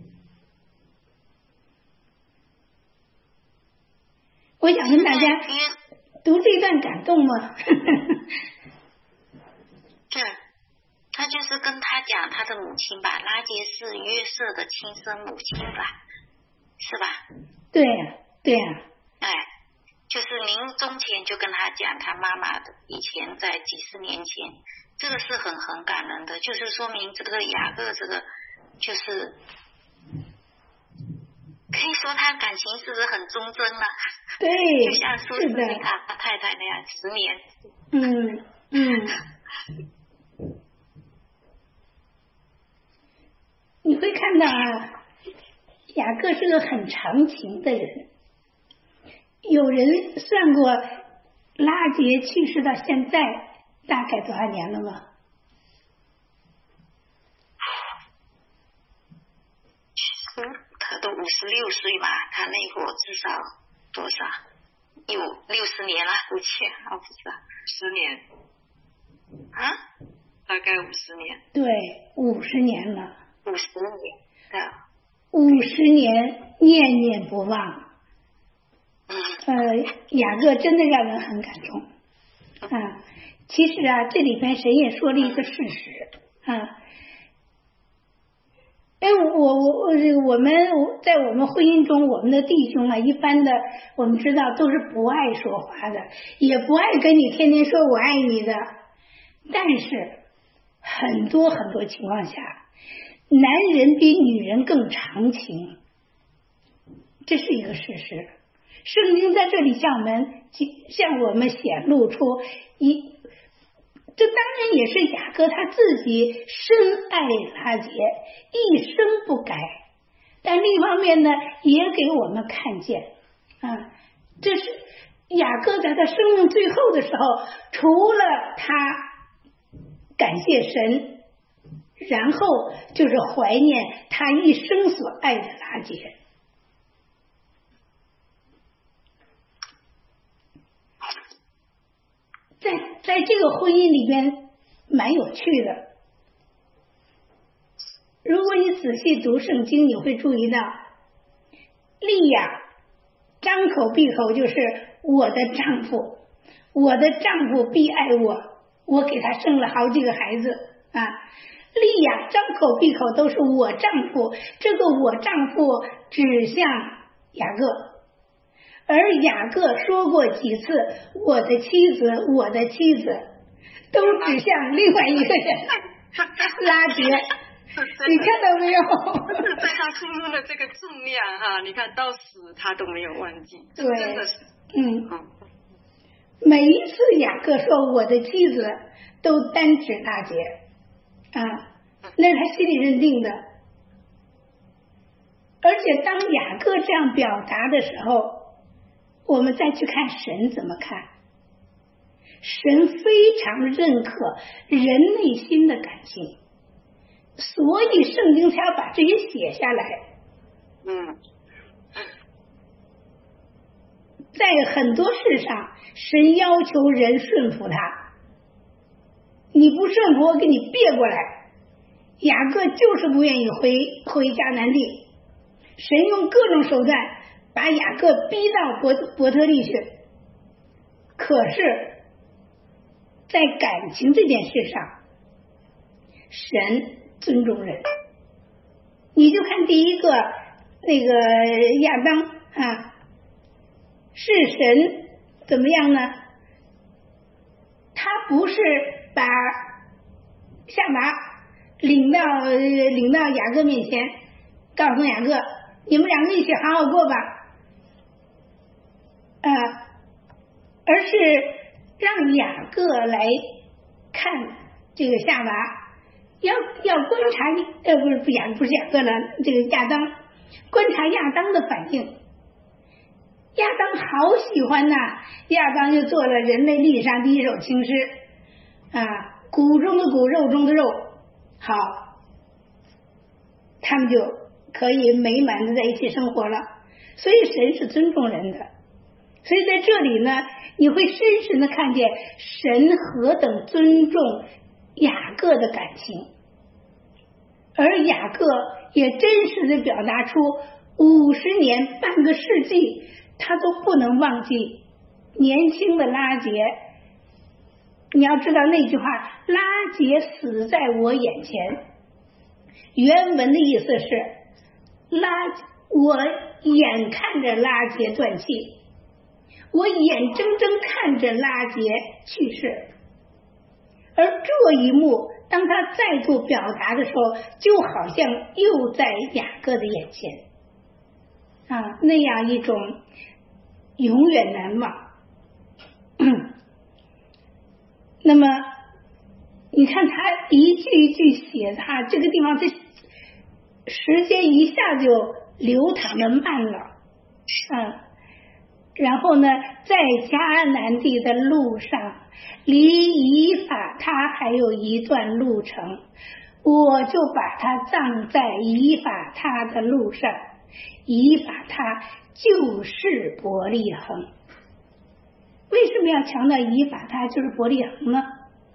我想跟大家读这段感动吗？ 对。他就是跟他讲他的母亲吧，拉结是约瑟的亲生母亲吧，是吧？ 对呀、啊，对呀、啊。 哎，就是临终前就跟他讲他妈妈的以前在几十年前，这个是很很感人的，就是说明这个雅各这个就是可以说他感情是不是很忠贞了？ 对， 就像苏斯跟他太太那样，十年。 嗯嗯。你会看到啊，雅各是个很长情的人。有人算过拉结去世到现在大概多少年了吗？ 嗯，他都五十六岁吧，他那会至少多少？有六十年了，估计我不知道。 十年。 啊？ 大概五十年。 对，五十年了。 五十年，对， 五十年念念不忘。呃，雅各真的让人很感动啊。其实啊，这里边神也说了一个事实啊。哎，我我我我们在我们婚姻中，我们的弟兄啊，一般的我们知道都是不爱说话的，也不爱跟你天天说我爱你的。但是很多很多情况下，男人比女人更长情，这是一个事实。圣经在这里向我们向我们显露出一，这当然也是雅各他自己深爱拉结，一生不改。但另一方面呢，也给我们看见啊，这是雅各在他生命最后的时候，除了他感谢神，然后就是怀念他一生所爱的拉结。在在这个婚姻里边蛮有趣的，如果你仔细读圣经，你会注意到利亚张口闭口就是我的丈夫，我的丈夫必爱我，我给他生了好几个孩子啊。利亚张口闭口都是我丈夫，这个我丈夫指向雅各，而雅各说过几次我的妻子我的妻子，都指向另外一个人拉结。你看到没有？ 在他心中的这个重量哈，你看到死他都没有忘记。 对， 真的是嗯，每一次雅各说我的妻子，都单指拉结啊，那是他心里认定的。而且当雅各这样表达的时候，我们再去看神怎么看。神非常认可人内心的感情，所以圣经才要把这些写下来。 嗯， 在很多事上，神要求人顺服他，你不顺服，我给你别过来。雅各就是不愿意回回迦南地，神用各种手段把雅各逼到伯伯特利去。可是在感情这件事上，神尊重人。你就看第一个那个亚当啊，是神怎么样呢？他不是把夏娃领到领到雅各面前，告诉雅各，你们两个一起好好过吧，啊、呃，而是让雅各来看这个夏娃，要要观察，呃，不是不雅不是雅各了，这个亚当，观察亚当的反应。亚当好喜欢呐、啊，亚当就做了人类历史上第一首情诗啊，骨中的骨，肉中的肉，好，他们就可以美满的在一起生活了。所以神是尊重人的，所以在这里呢，你会深深的看见神何等尊重雅各的感情，而雅各也真实的表达出五十年半个世纪他都不能忘记年轻的拉结。你要知道那句话，拉结死在我眼前，原文的意思是拉我眼看着拉结断气，我眼睁睁看着拉结去世。而这一幕当他再度表达的时候，就好像又在雅各的眼前啊，那样一种永远难忘。那么你看他一句一句写，他这个地方这时间一下就流淌的慢了，嗯，然后呢，在迦南地的路上，离以法他还有一段路程，我就把他葬在以法他的路上，以法他就是伯利恒。为什么要强调以法他就是伯利恒呢？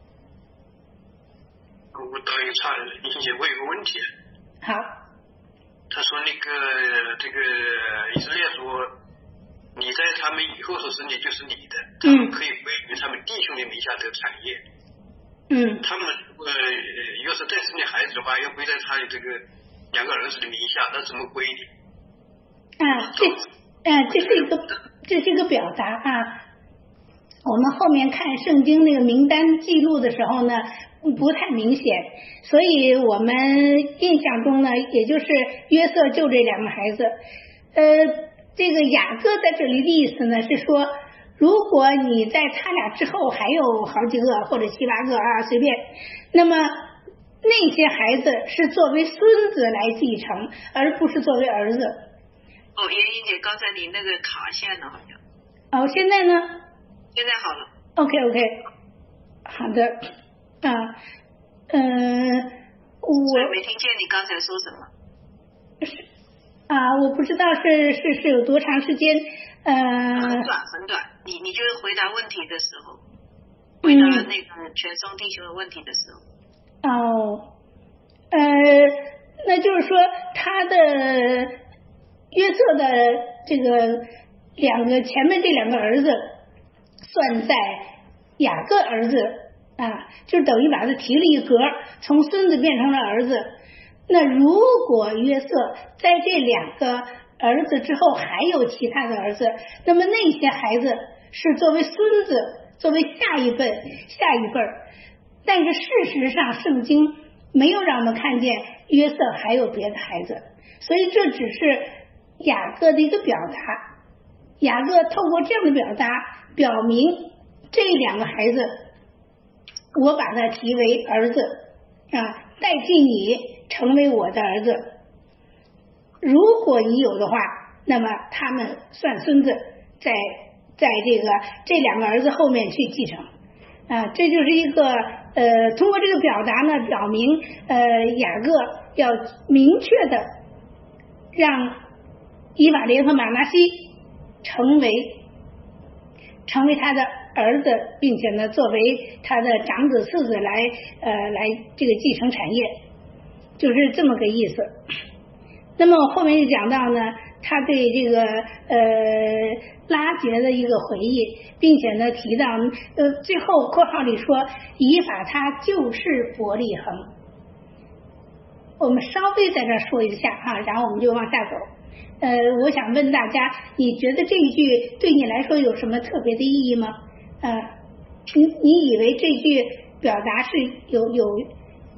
我倒有差理解，我有个问题。 好。 他说那个这个以色列说，你在他们以后所生的就是你的，他们可以归于他们弟兄的名下得产业。 嗯。 他们呃要是再生的孩子的话，要归在他的这个两个儿子的名下，那怎么归的？ 啊，这啊这是一个这是一个表达啊。我们后面看圣经那个名单记录的时候呢，不太明显，所以我们印象中呢，也就是约瑟就这两个孩子。呃，这个雅各在这里的意思呢是说，如果你在他俩之后还有好几个或者七八个啊，随便，那么那些孩子是作为孙子来继承，而不是作为儿子。 哦，妍妍姐，刚才你那个卡线了好像。 哦，现在呢？ 现在好了。 OK OK， 好的啊，嗯、呃，我没听见你刚才说什么。 是啊，我不知道是是是有多长时间，呃， 很短很短，你你就是回答问题的时候，回答那个全松弟兄的问题的时候。 哦，呃，那就是说他的约瑟的这个两个前面这两个儿子算在雅各儿子啊，就等于把他提了一格，从孙子变成了儿子。那如果约瑟在这两个儿子之后还有其他的儿子，那么那些孩子是作为孙子，作为下一辈下一辈。但是事实上圣经没有让我们看见约瑟还有别的孩子，所以这只是雅各的一个表达。雅各透过这样的表达表明这两个孩子我把他提为儿子啊，代替你成为我的儿子，如果你有的话，那么他们算孙子，在在这个这两个儿子后面去继承啊，这就是一个呃，通过这个表达呢，表明呃雅各要明确的让以法莲和玛拿西成为成为他的儿子，并且呢作为他的长子次子来呃来这个继承产业，就是这么个意思。那么后面就讲到呢，他对这个呃拉结的一个回忆，并且呢提到呃最后括号里说以法他就是伯利恒。我们稍微在这说一下啊，然后我们就往下走。呃，我想问大家，你觉得这一句对你来说有什么特别的意义吗？呃，你你以为这句表达是有有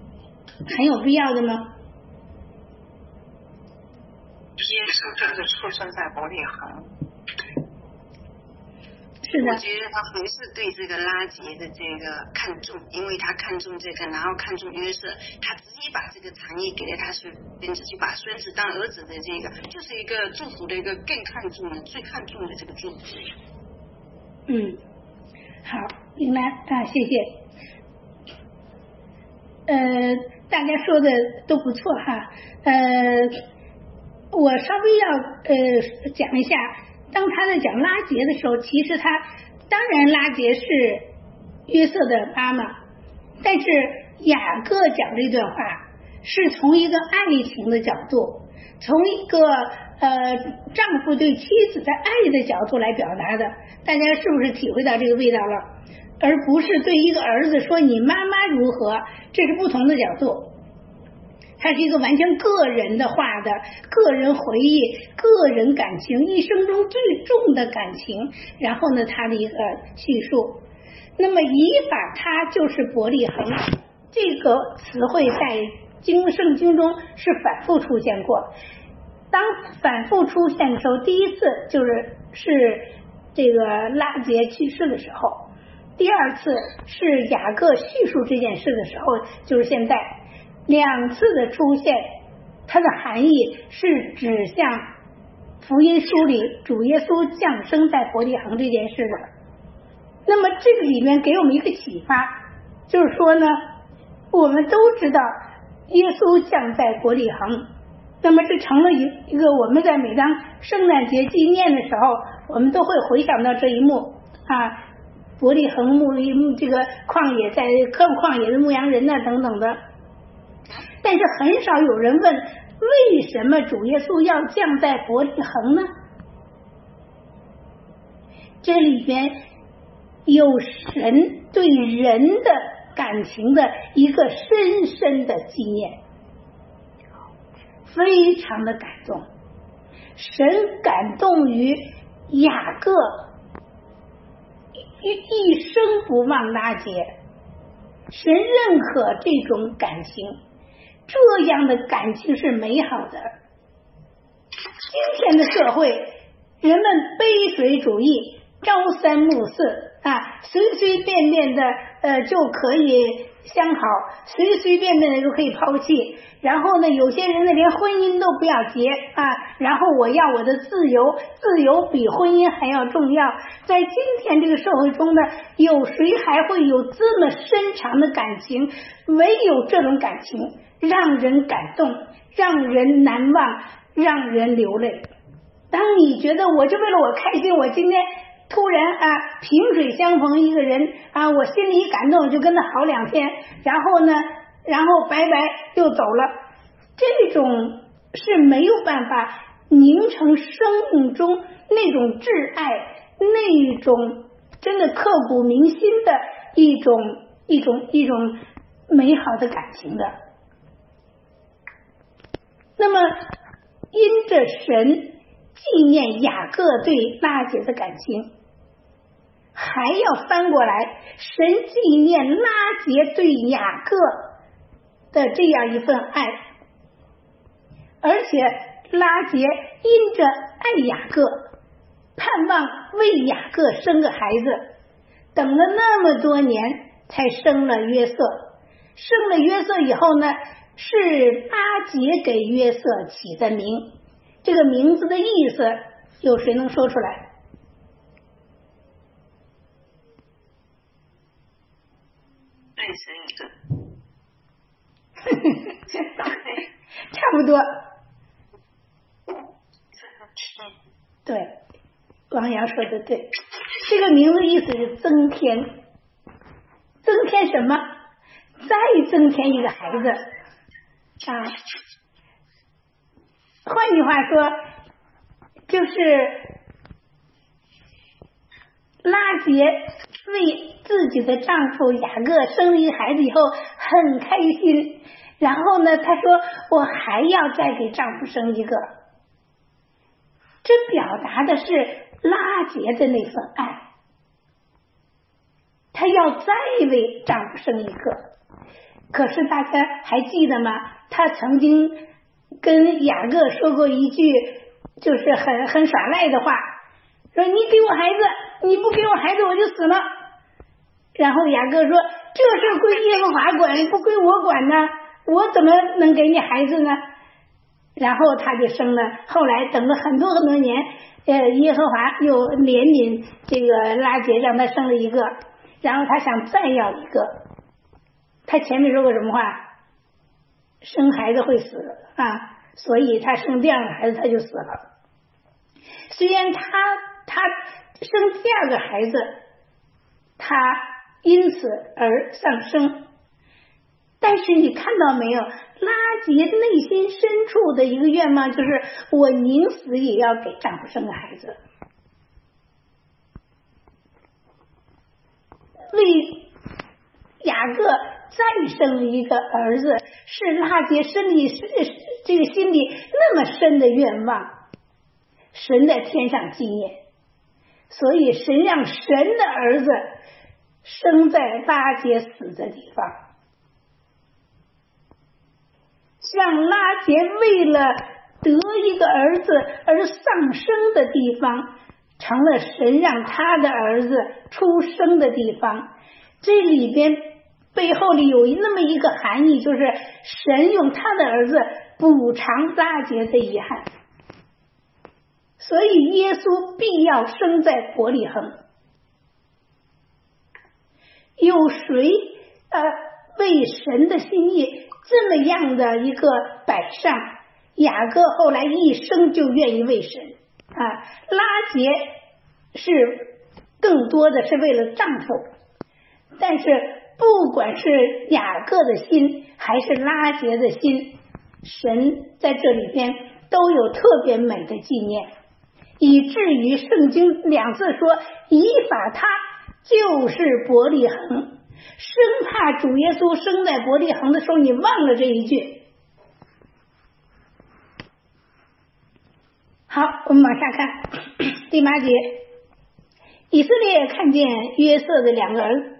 很有必要的吗？ 耶稣就是出生在伯利恒。 是的。 我觉得他还是对这个拉结的这个看重，因为他看重这个，然后看重约瑟，他直接把这个产业给了他孙子，就把孙子当儿子的这个，就是一个祝福的一个更看重的、最看重的这个祝福。 嗯，好，明白啊，谢谢。呃，大家说的都不错哈，呃，我稍微要呃讲一下，当他在讲拉结的时候，其实他当然拉结是约瑟的妈妈，但是雅各讲这段话是从一个爱情的角度，从一个呃丈夫对妻子的爱的角度来表达的，大家是不是体会到这个味道了？而不是对一个儿子说你妈妈如何，这是不同的角度。它是一个完全个人的话的个人回忆、个人感情，一生中最重的感情，然后呢他的一个叙述。那么以法他就是伯利恒这个词汇在经圣经中是反复出现过，当反复出现的时候，第一次就是是这个拉结去世的时候，第二次是雅各叙述这件事的时候，就是现在两次的出现，它的含义是指向福音书里主耶稣降生在伯利恒这件事的。那么这个里面给我们一个启发，就是说呢，我们都知道耶稣降在伯利恒，那么这成了一一个我们在每当圣诞节纪念的时候，我们都会回想到这一幕啊，伯利恒牧这个旷野在旷旷野的牧羊人呐、啊、等等的。但是很少有人问为什么主耶稣要降在伯利恒呢？这里边有神对人的感情的一个深深的纪念，非常的感动。神感动于雅各一一生不忘拉结，神认可这种感情，这样的感情是美好的。今天的社会，人们杯水主义，朝三暮四啊，随随便便的呃就可以相好，随随便便的就可以抛弃。然后呢，有些人呢连婚姻都不要结啊，然后我要我的自由，自由比婚姻还要重要。在今天这个社会中呢，有谁还会有这么深长的感情？唯有这种感情让人感动，让人难忘，让人流泪。当你觉得我就为了我开心，我今天突然啊萍水相逢一个人啊，我心里一感动就跟他好两天，然后呢然后白白又走了，这种是没有办法凝成生命中那种挚爱，那种真的刻骨铭心的一种一种一种美好的感情的。那么因着神纪念雅各对拉结的感情，还要翻过来神纪念拉结对雅各的这样一份爱，而且拉结因着爱雅各，盼望为雅各生个孩子，等了那么多年才生了约瑟。生了约瑟以后呢，是拉结给约瑟起的名，这个名字的意思有谁能说出来？ 爱神一个差不多。对，王阳说的对，这个名字意思是增添，增添什么？再增添一个孩子啊。换句话说，就是拉结为自己的丈夫雅各生了一个孩子以后很开心，然后呢她说我还要再给丈夫生一个，这表达的是拉结的那份爱，她要再为丈夫生一个。 可是大家还记得吗？他曾经跟雅各说过一句就是很很耍赖的话，说你给我孩子，你不给我孩子我就死了。然后雅各说这事归耶和华管，不归我管呢，我怎么能给你孩子呢？然后他就生了，后来等了很多很多年，呃，耶和华又怜悯这个拉结，让他生了一个，然后他想再要一个。他前面说过什么话？生孩子会死啊，所以他生第二个孩子他就死了。虽然他他生第二个孩子，他因此而丧生，但是你看到没有，拉结内心深处的一个愿望就是我宁死也要给丈夫生个孩子。为雅各再生一个儿子，是拉结心里是这个心里那么深的愿望，神在天上纪念，所以神让神的儿子生在拉结死的地方，让拉结为了得一个儿子而丧生的地方，成了神让他的儿子出生的地方。这里边背后里有那么一个含义，就是神用他的儿子补偿拉结的遗憾，所以耶稣必要生在伯利恒。有谁呃为神的心意这么样的一个摆上？雅各后来一生就愿意为神啊，拉结是更多的是为了丈夫，但是不管是雅各的心还是拉结的心，神在这里边都有特别美的纪念，以至于圣经两次说以法他就是伯利恒，生怕主耶稣生在伯利恒的时候你忘了这一句。好，我们往下看第八节，以色列看见约瑟的两个儿子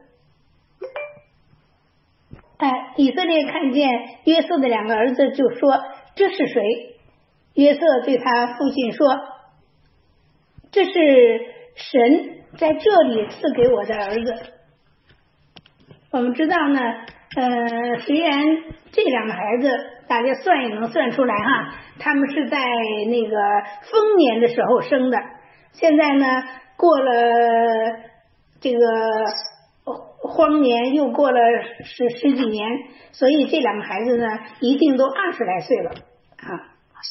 哎，以色列看见约瑟的两个儿子就说这是谁？约瑟对他父亲说这是神在这里赐给我的儿子。我们知道呢呃，虽然这两个孩子大家算也能算出来哈，他们是在那个丰年的时候生的，现在呢过了这个荒年又过了十十几年，所以这两个孩子呢一定都二十来岁了啊。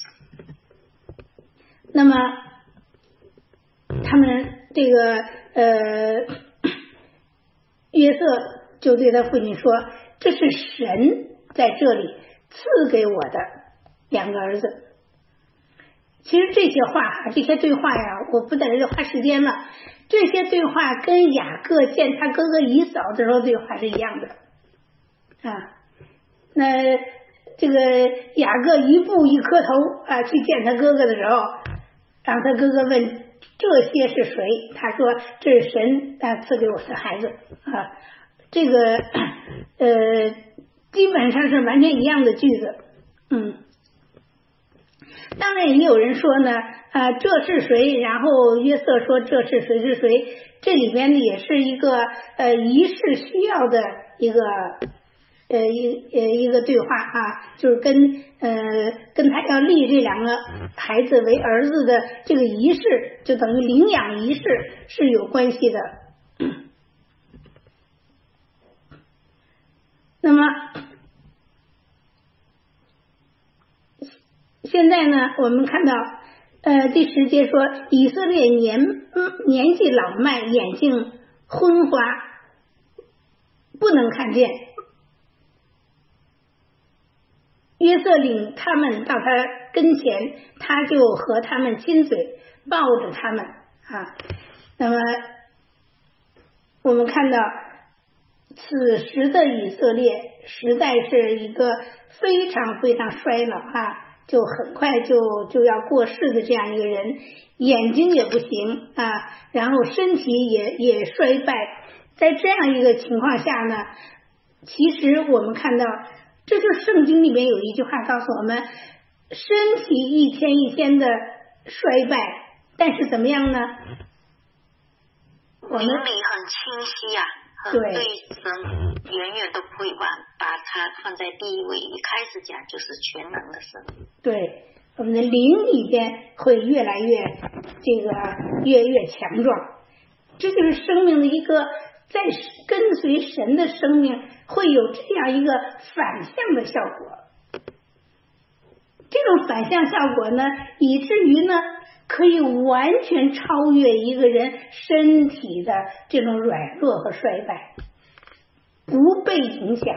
那么他们这个呃约瑟就对他父亲说这是神在这里赐给我的两个儿子。其实这些话这些对话呀我不在这里花时间了，这些对话跟雅各见他哥哥以扫的时候对话是一样的啊。那这个雅各一步一磕头啊去见他哥哥的时候，让他哥哥问这些是谁，他说这是神啊赐给我的孩子啊。这个呃基本上是完全一样的句子。嗯，当然也有人说呢啊这是谁，然后约瑟说这是谁是谁，这里边也是一个呃仪式需要的一个呃一呃一个对话啊，就是跟呃跟他要立这两个孩子为儿子的这个仪式，就等于领养仪式是有关系的。那么现在呢我们看到呃第十节说以色列年嗯年纪老迈，眼睛昏花，不能看见。约瑟领他们到他跟前，他就和他们亲嘴，抱着他们啊。那么我们看到此时的以色列实在是一个非常非常衰老啊，就很快就就要过世的这样一个人，眼睛也不行啊，然后身体也也衰败。在这样一个情况下呢， 其实我们看到，这就是圣经里面有一句话告诉我们，身体一天一天的衰败，但是怎么样呢？我们灵里很清晰啊，很对对神远远都不会把把它放在第一位，一开始讲就是全能的神。 对，我们的灵里边会越来越这个越越强壮，这就是生命的一个在跟随神的生命会有这样一个反向的效果。这种反向效果呢，以至于呢可以完全超越一个人身体的这种软弱和衰败，不被影响。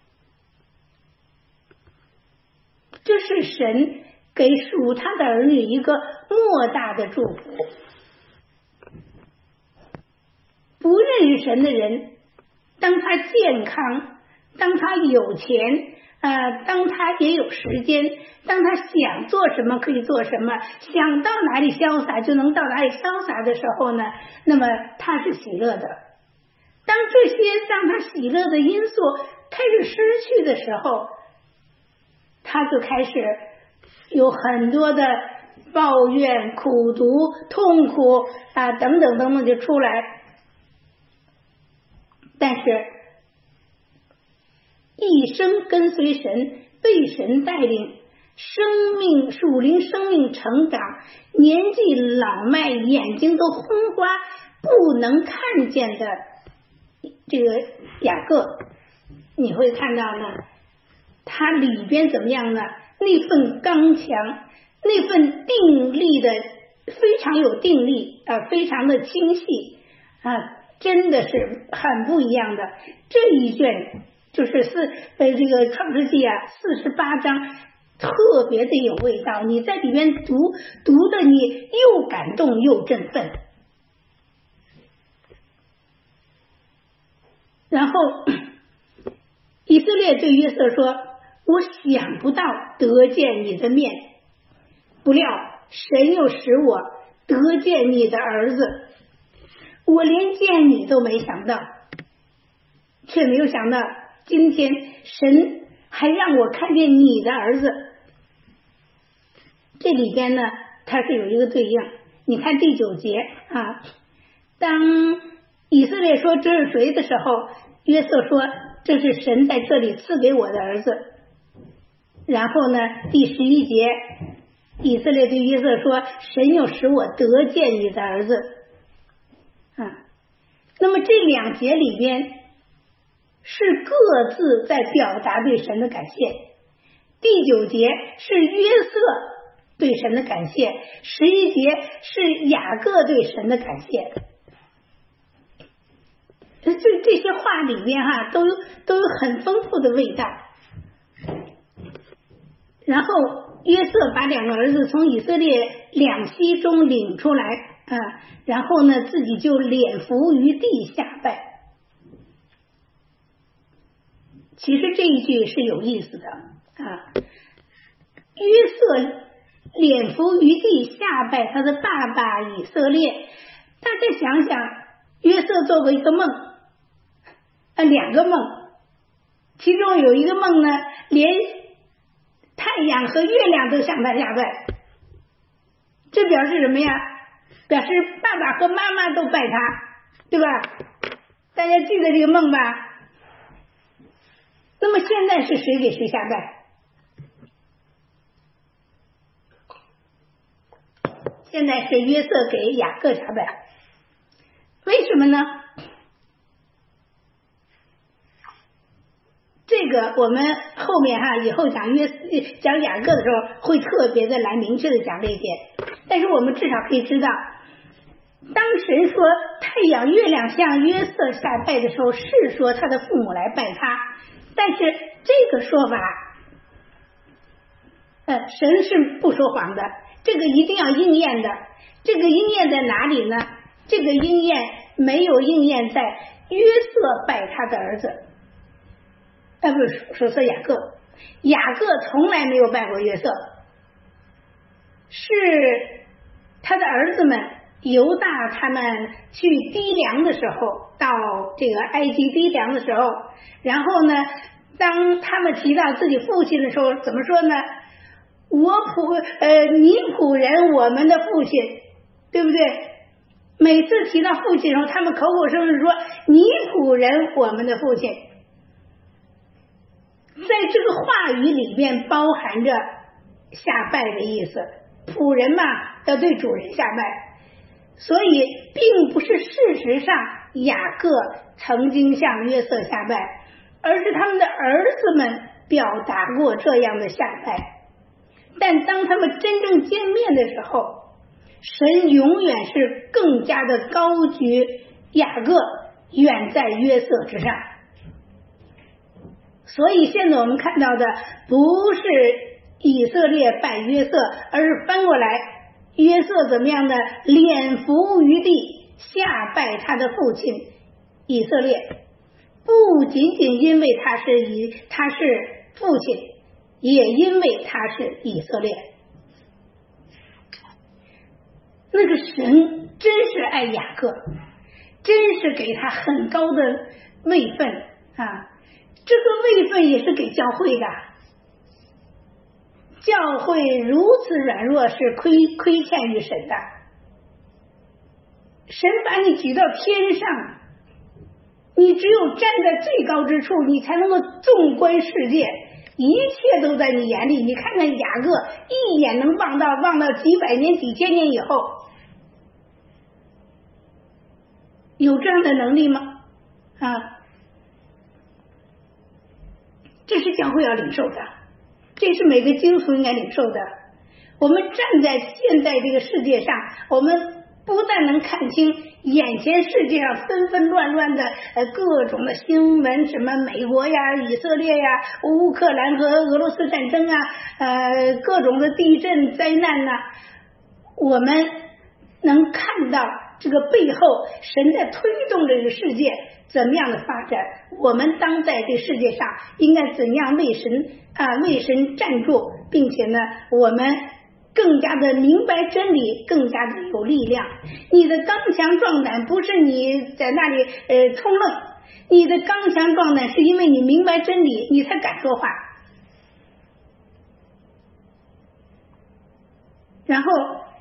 这是神给属他的儿女一个莫大的祝福。不认识神的人，当他健康，当他有钱，呃，当他也有时间，当他想做什么可以做什么，想到哪里潇洒就能到哪里潇洒的时候呢，那么他是喜乐的。当这些让他喜乐的因素开始失去的时候，他就开始有很多的抱怨、苦毒、痛苦啊等等等等就出来。但是一生跟随神，被神带领，生命属灵生命成长，年纪老迈，眼睛都昏花，不能看见的这个雅各，你会看到呢，他里边怎么样呢？那份刚强，那份定力的非常有定力啊、呃，非常的清晰啊，真的是很不一样的。这一卷就是四呃这个创世纪啊，四十八章特别的有味道，你在里边读读的你又感动又振奋。然后以色列对约瑟说，我想不到得见你的面，不料神又使我得见你的儿子，我连见你都没想到，却没有想到今天神还让我看见你的儿子。这里边呢它是有一个对应，你看第九节啊，当以色列说这是谁的时候，约瑟说这是神在这里赐给我的儿子。然后呢第十一节，以色列对约瑟说，神又使我得见你的儿子啊。那么这两节里边是各自在表达对神的感谢。第九节是约瑟对神的感谢，十一节是雅各对神的感谢。这这些话里边哈、啊，都有都有很丰富的味道。然后约瑟把两个儿子从以色列两栖中领出来啊，然后呢自己就脸伏于地下拜。其实这一句是有意思的啊，约瑟脸伏于地下拜他的爸爸以色列。大家想想，约瑟做过一个梦啊，两个梦，其中有一个梦呢，连太阳和月亮都向他下拜，这表示什么呀？表示爸爸和妈妈都拜他，对吧？大家记得这个梦吧？那么现在是谁给谁下拜？现在是约瑟给雅各下拜，为什么呢？这个我们后面哈以后讲约讲雅各的时候会特别的来明确的讲这一点，但是我们至少可以知道，当神说太阳月亮向约瑟下拜的时候，是说他的父母来拜他，但是这个说法呃，神是不说谎的，这个一定要应验的。这个应验在哪里呢？这个应验没有应验在约瑟拜他的儿子，呃，不是说说雅各，雅各从来没有拜过约瑟，是他的儿子们犹大他们去低粮的时候，到这个埃及低粮的时候，然后呢，当他们提到自己父亲的时候，怎么说呢？我仆呃，你仆人，我们的父亲，对不对？每次提到父亲的时候，他们口口声声说你仆人，我们的父亲。在这个话语里面包含着下拜的意思，仆人嘛，要对主人下拜。所以并不是事实上雅各曾经向约瑟下拜，而是他们的儿子们表达过这样的下拜。但当他们真正见面的时候，神永远是更加的高举雅各，远在约瑟之上。所以现在我们看到的不是以色列拜约瑟，而是翻过来约瑟怎么样的脸伏于地下拜他的父亲以色列，不仅仅因为他是以他是父亲，也因为他是以色列。那个神真是爱雅各，真是给他很高的位分啊！这个位分也是给教会的，教会如此软弱是亏亏欠于神的。神把你举到天上，你只有站在最高之处，你才能够纵观世界，一切都在你眼里。你看看雅各一眼能望到望到几百年几千年以后，有这样的能力吗？啊，这是教会要领受的，这是每个基督徒应该领受的。我们站在现在这个世界上，我们不但能看清眼前世界上纷纷乱乱的呃各种的新闻，什么美国呀、以色列呀、乌克兰和俄罗斯战争啊，呃各种的地震灾难呐、啊，我们能看到这个背后神在推动这个世界怎么样的发展，我们当在这世界上应该怎样为神啊为神站住，并且呢我们更加的明白真理，更加的有力量。你的刚强壮胆不是你在那里呃冲愣，你的刚强壮胆是因为你明白真理，你才敢说话。然后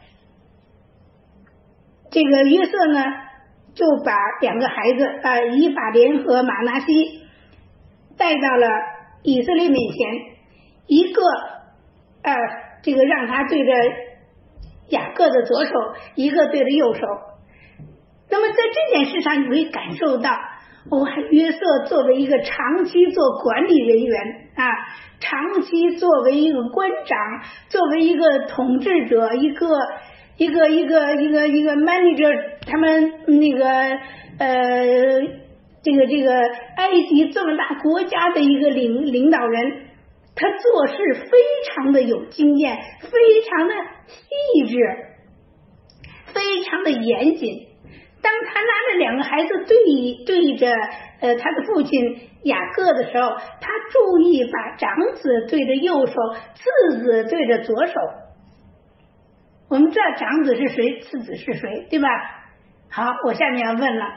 这个约瑟呢就把两个孩子啊、呃、以法莲和马拿西带到了以色列面前，一个呃这个让他对着雅各的左手，一个对着右手。那么在这件事上你会感受到哦，约瑟作为一个长期做管理人员啊，长期作为一个官长，作为一个统治者，一个一个一个一个一个 manager， 他们那个呃这个这个埃及这么大国家的一个领领导人，他做事非常的有经验，非常的细致，非常的严谨。当他拿着两个孩子对对着呃他的父亲雅各的时候，他注意把长子对着右手，次子对着左手。我们知道长子是谁，次子是谁，对吧？好，我下面要问了，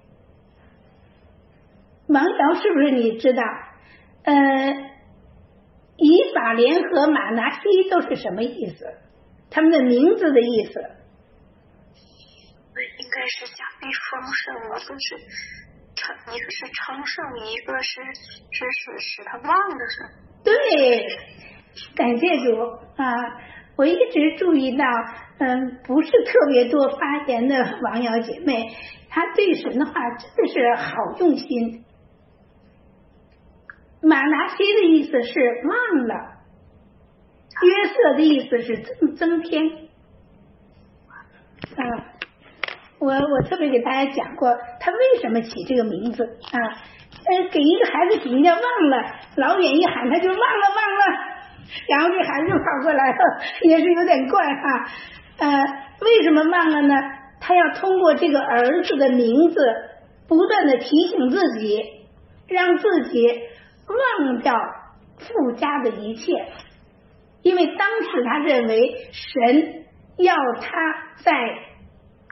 王瑶是不是你知道呃以法莲和马拿西都是什么意思？他们的名字的意思应该是想必丰盛，一个是昌，一个是昌盛，一个是是使使他旺的是。 对，感谢主啊！我一直注意到，嗯，不是特别多发言的王瑶姐妹，她对神的话真的是好用心。马拿西的意思是忘了，约瑟的意思是增增添。啊，我我特别给大家讲过，他为什么起这个名字啊？呃，给一个孩子起名叫忘了，老远一喊他就忘了忘了，然后这孩子就跑过来了，也是有点怪哈。呃，为什么忘了呢？他要通过这个儿子的名字，不断的提醒自己，让自己忘掉附加的一切，因为当时他认为神要他在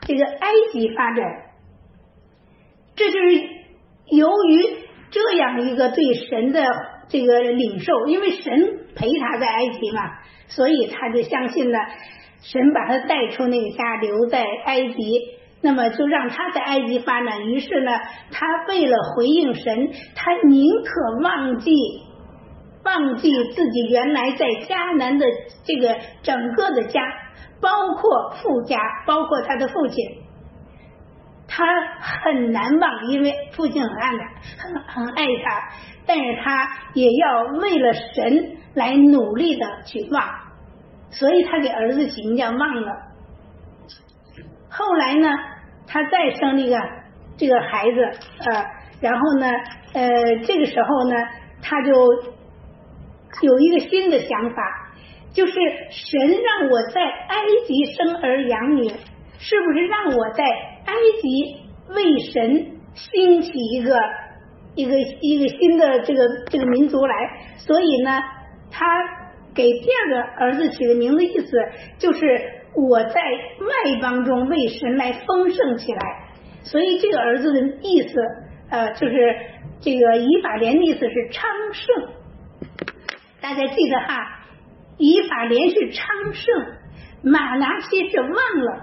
这个埃及发展。这就是由于这样一个对神的这个领受，因为神陪他在埃及嘛，所以他就相信了神把他带出那个家，留在埃及，那么就让他在埃及发展。于是呢，他为了回应神，他宁可忘记忘记自己原来在迦南的这个整个的家，包括父家，包括他的父亲，他很难忘，因为父亲很爱他，很很爱他，但是他也要为了神来努力的去忘，所以他给儿子起名叫忘了。后来呢，他再生了一个这个孩子，呃，然后呢，呃，这个时候呢，他就有一个新的想法，就是神让我在埃及生儿养女，是不是让我在埃及为神兴起一个一个一个新的这个这个民族来？所以呢，他给第二个儿子取的名字意思就是我在外邦中为神来丰盛起来。所以这个儿子的意思呃，就是这个以法莲的意思是昌盛。大家记得哈，以法莲是昌盛，马拿西是忘了。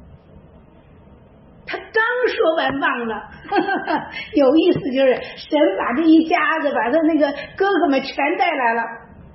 他刚说完忘了，呵呵呵，有意思，就是神把这一家子把他那个哥哥们全带来了。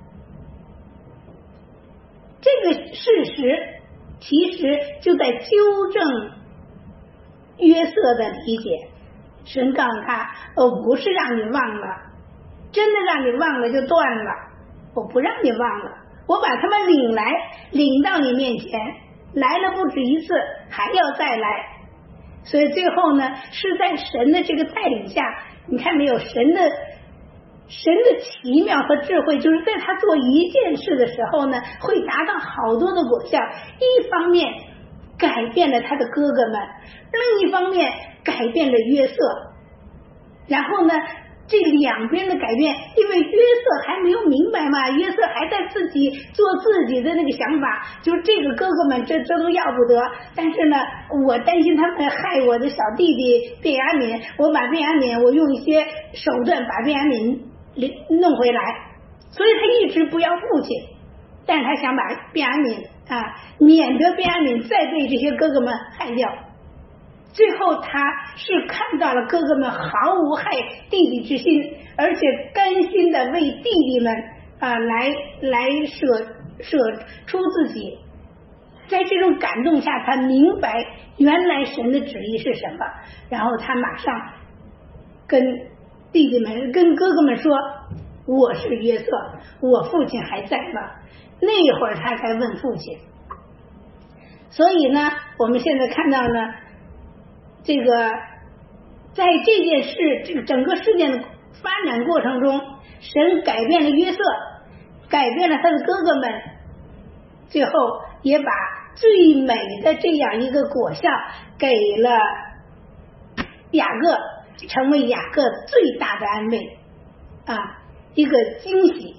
这个事实其实就在纠正约瑟的理解。神告诉他，我不是让你忘了，真的让你忘了就断了，我不让你忘了，我把他们领来，领到你面前，来了不止一次，还要再来。所以最后呢，是在神的这个带领下，你看没有，神的神的奇妙和智慧，就是在他做一件事的时候呢，会达到好多的果效。一方面改变了他的哥哥们，另一方面改变了约瑟，然后呢这两边的改变，因为约瑟还没有明白嘛，约瑟还在自己做自己的那个想法，就是这个哥哥们这这都要不得，但是呢我担心他们害我的小弟弟便雅悯，我把便雅悯我用一些手段把便雅悯弄回来，所以他一直不要父亲，但是他想把便雅悯啊，免得便雅悯再被这些哥哥们害掉。最后他是看到了哥哥们毫无害弟弟之心，而且甘心的为弟弟们啊来来舍舍出自己。在这种感动下，他明白原来神的旨意是什么，然后他马上跟弟弟们跟哥哥们说，我是约瑟，我父亲还在吗？那会儿他才问父亲。所以呢，我们现在看到呢，这个在这件事这个整个事件的发展过程中，神改变了约瑟，改变了他的哥哥们，最后也把最美的这样一个果效给了雅各，成为雅各最大的安慰啊，一个惊喜。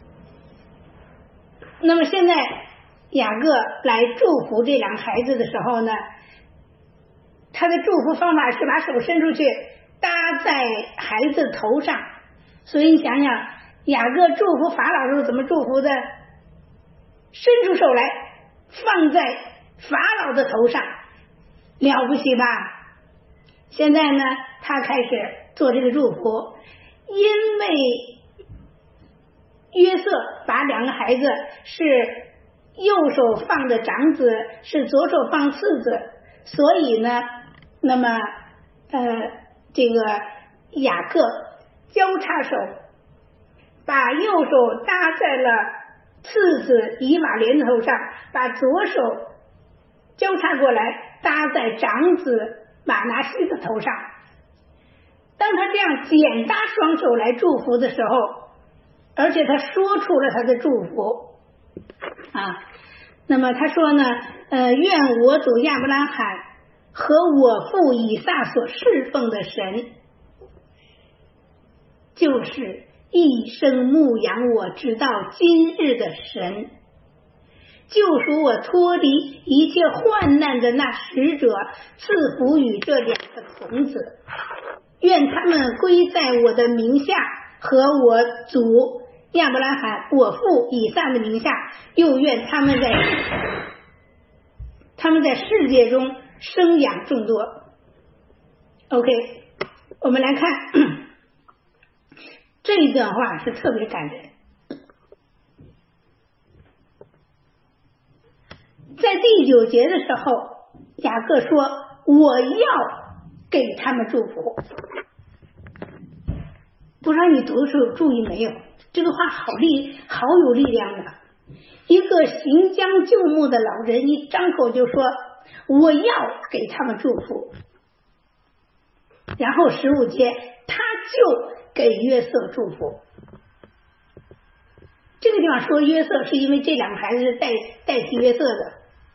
那么现在雅各来祝福这两个孩子的时候呢，他的祝福方法是把手伸出去搭在孩子头上。所以你想想，雅各祝福法老时候怎么祝福的？伸出手来放在法老的头上，了不起吧？现在呢，他开始做这个祝福，因为约瑟把两个孩子是右手放的长子，是左手放次子，所以呢那么呃，这个雅各交叉手，把右手搭在了次子以马莲头上，把左手交叉过来搭在长子马拿西的头上。当他这样简搭双手来祝福的时候，而且他说出了他的祝福啊，那么他说呢，呃，愿我主亚伯拉罕和我父以撒所侍奉的神，就是一生牧养我直到今日的神， 救赎我脱离一切患难的那使者，赐福与这两个童子，愿他们归在我的名下，和我祖亚伯拉罕我父以撒的名下，又愿他们在他们在世界中生养众多。 OK， 我们来看这一段话是特别感人。在第九节的时候，雅各说我要给他们祝福。不知道你读的时候注意没有，这个话好力好有力量的。一个行将就木的老人一张口就说我要给他们祝福，然后十五节他就给约瑟祝福。这个地方说约瑟是因为这两个孩子是代代替约瑟的，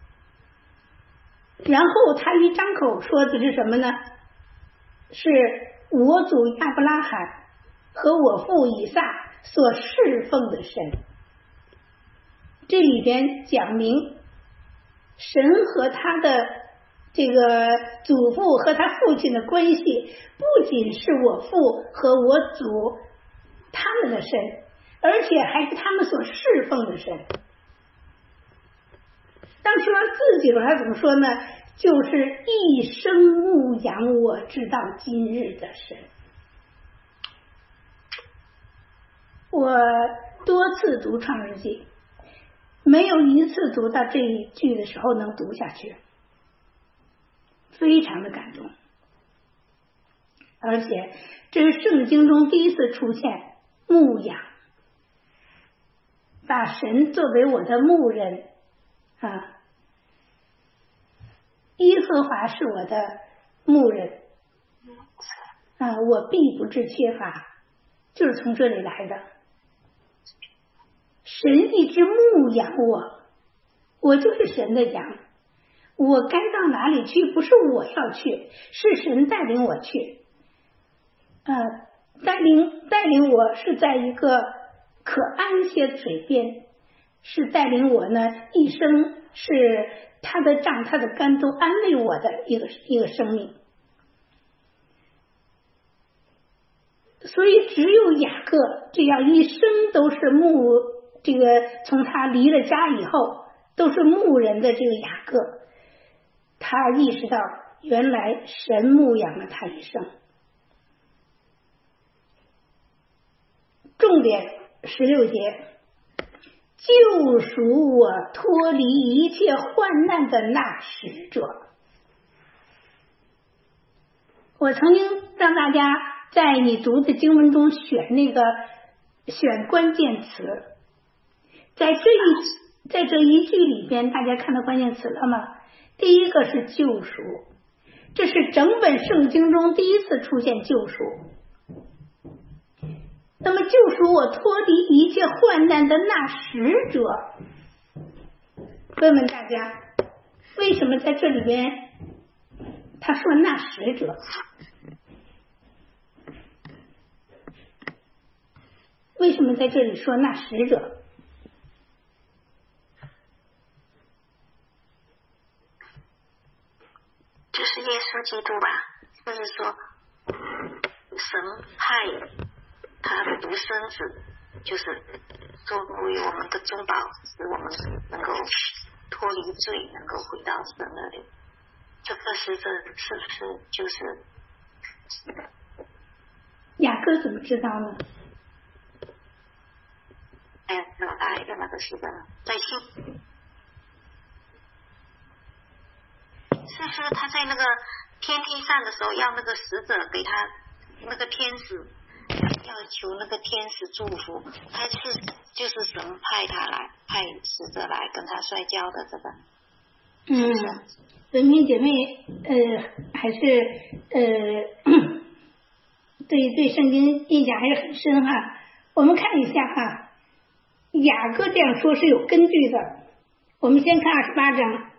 然后他一张口说的是什么呢？是我祖亚伯拉罕和我父以撒所侍奉的神。这里边讲明神和他的这个祖父和他父亲的关系，不仅是我父和我祖他们的神，而且还是他们所侍奉的神。当说自己的他怎么说呢？就是一生牧养我直到今日的神。我多次读创世纪，没有一次读到这一句的时候能读下去，非常的感动。而且这是圣经中第一次出现牧养，把神作为我的牧人啊，耶和华是我的牧人啊，我必不致缺乏，就是从这里来的。神一直牧养我，我就是神的羊，我该到哪里去不是我要去，是神带领我去。呃，带领带领我是在一个可安歇的水边，是带领我呢一生是他的杖他的竿都安慰我的一个一个生命。所以只有雅各这样一生都是牧这个从他离了家以后都是牧人的这个雅各，他意识到原来神牧养了他一生。重点十六节，救赎我脱离一切患难的那使者。我曾经让大家在你读的经文中选那个选关键词，在这一在这一句里边，大家看到关键词了吗？第一个是救赎，这是整本圣经中第一次出现救赎。那么救赎我脱离一切患难的那使者，问问大家，为什么在这里边他说那使者？为什么在这里说那使者？ 就是耶稣基督吧，就是说神派他的独生子，就是作为我们的中保，使我们能够脱离罪，能够回到神那里。这个是这是不是就是雅各怎么知道呢？ 哎，老大一个那个是的，在信，是不是他在那个天梯上的时候，要那个使者给他那个天使，要求那个天使祝福，他是就是神派他来，派使者来跟他摔跤的这个。 嗯，文明姐妹，呃，还是呃，对对圣经印象还是很深哈。我们看一下哈。雅各这样说是有根据的。我们先看二十八章。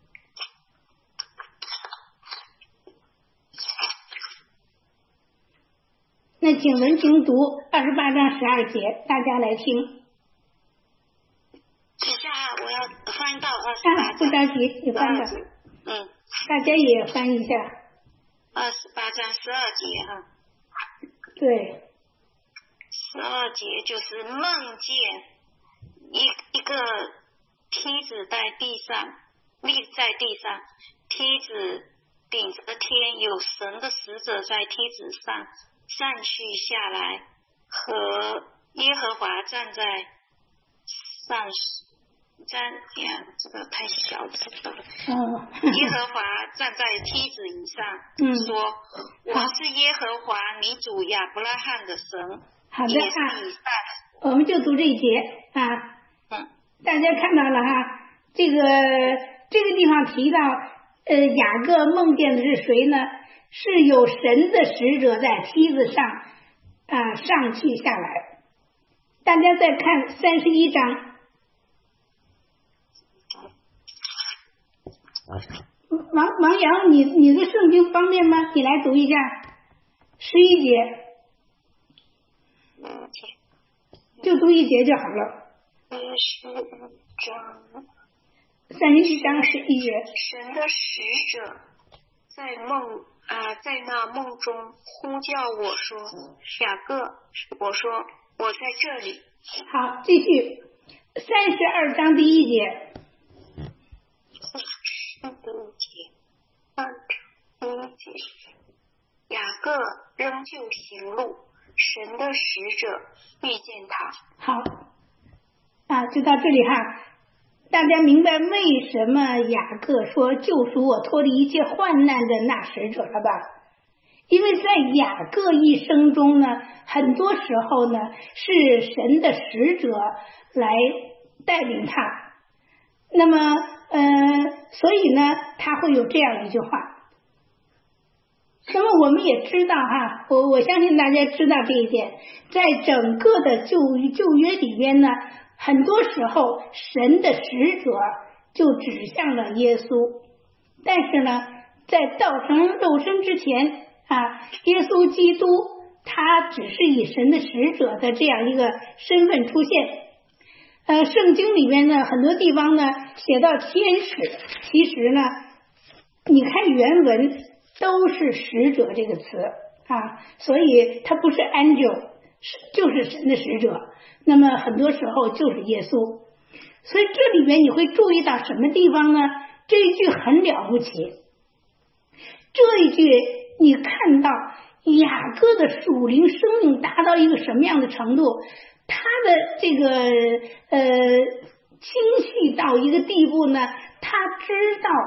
那请文婷读二十八章十二节，大家来听。 等一下啊，我要翻到二十八章。不着急，你翻吧。 嗯。 大家也翻一下。 二十八章十二节哈。 对。 十二节就是梦见一一个梯子在地上，立在地上，梯子顶着天，有神的使者在梯子上上去下来，和耶和华站在上站呀，这个太小了。 哦。 耶和华站在梯子以上， 嗯、 说：“我是耶和华你主亚伯拉罕的神。” 好的啊，我们就读这一节啊。 嗯。 大家看到了哈，这个这个地方提到，呃，雅各梦见的是谁呢？是有神的使者在梯子上啊上去下来。大家再看三十一章。王王阳，你你的圣经方便吗？你来读一下十一节。就读一节就好了。 三十章。 三十一章十一节。 神的使者在梦啊、呃，在那梦中呼叫我说：“雅各。”我说：“我在这里。” 好，继续。三十二章第一节。 第一节。二章第一节。雅各仍旧行路。神的使者遇见他。 好啊，就到这里哈。大家明白为什么雅各说救赎我脱离一切患难的那使者了吧？因为在雅各一生中呢，很多时候呢是神的使者来带领他，那么呃，所以呢他会有这样一句话。那么我们也知道哈，我我相信大家知道这一点，在整个的旧旧约里边呢，很多时候神的使者就指向了耶稣，但是呢，在道成肉身之前啊，耶稣基督他只是以神的使者的这样一个身份出现。呃，圣经里面呢，很多地方呢写到天使，其实呢，你看原文都是使者这个词啊，所以它不是 angel， 就是神的使者。那么很多时候就是耶稣，所以这里面你会注意到什么地方呢？这一句很了不起，这一句你看到雅各的属灵生命达到一个什么样的程度，他的这个呃清晰到一个地步呢，他知道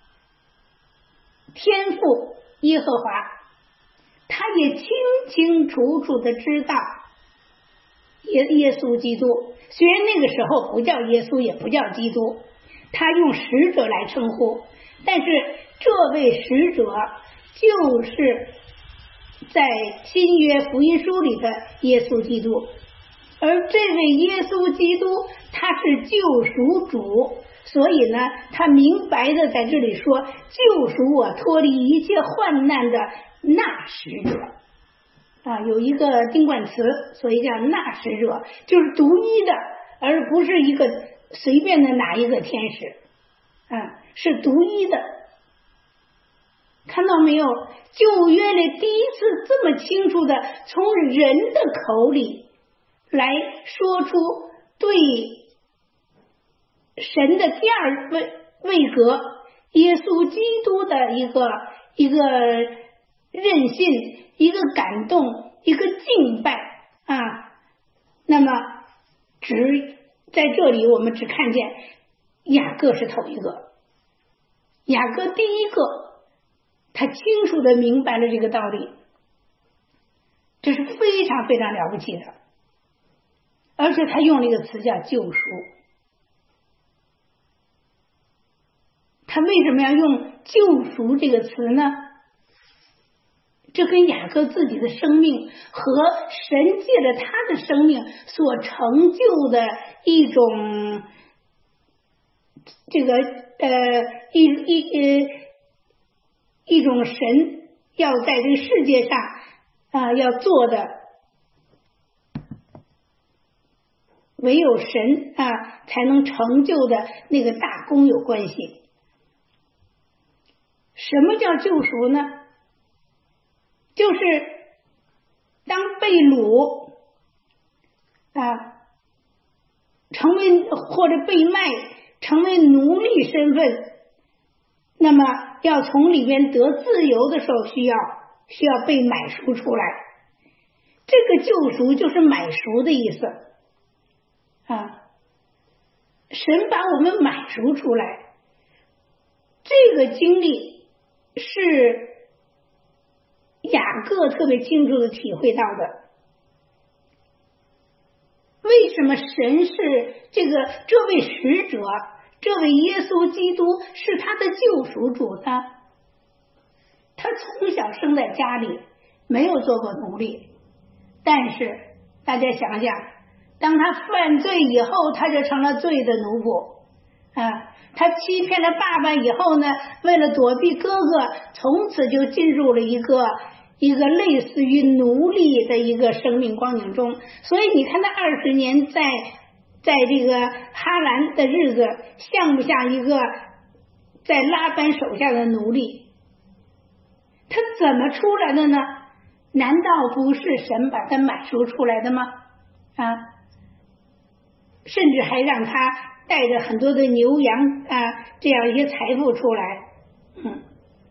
天父耶和华，他也清清楚楚的知道耶耶稣基督，虽然那个时候不叫耶稣也不叫基督，他用使者来称呼，但是这位使者就是在新约福音书里的耶稣基督，而这位耶稣基督他是救赎主，所以呢他明白的在这里说救赎我脱离一切患难的那使者啊，有一个定冠词，所以叫那使者，就是独一的，而不是一个随便的哪一个天使啊，是独一的。看到没有？旧约里第一次这么清楚的从人的口里来说出对神的第二位位格耶稣基督的一个一个任性，一个感动，一个敬拜啊。那么只在这里我们只看见雅各是头一个，雅各第一个他清楚的明白了这个道理，这是非常非常了不起的，而且他用了一个词叫救赎。他为什么要用救赎这个词呢？这跟雅各自己的生命和神借着他的生命所成就的一种这个呃一一呃一种神要在这个世界上啊、呃、要做的唯有神啊才能成就的那个大功有关系。什么叫救赎呢？就是当被掳啊，成为或者被卖，成为奴隶身份，那么要从里面得自由的时候，需要需要被买赎出来。这个救赎就是买赎的意思啊，神把我们买赎出来。这个经历是雅各特别清楚的体会到的。为什么神是这个这位使者，这位耶稣基督是他的救赎主呢？他从小生在家里，没有做过奴隶，但是大家想想，当他犯罪以后，他就成了罪的奴仆啊。他欺骗了爸爸以后呢，为了躲避哥哥，从此就进入了一个一个类似于奴隶的一个生命光景中。所以你看他二十年在在这个哈兰的日子，像不像一个在拉班手下的奴隶？他怎么出来的呢？难道不是神把他买赎出来的吗？啊，甚至还让他带着很多的牛羊啊，这样一些财富出来。嗯，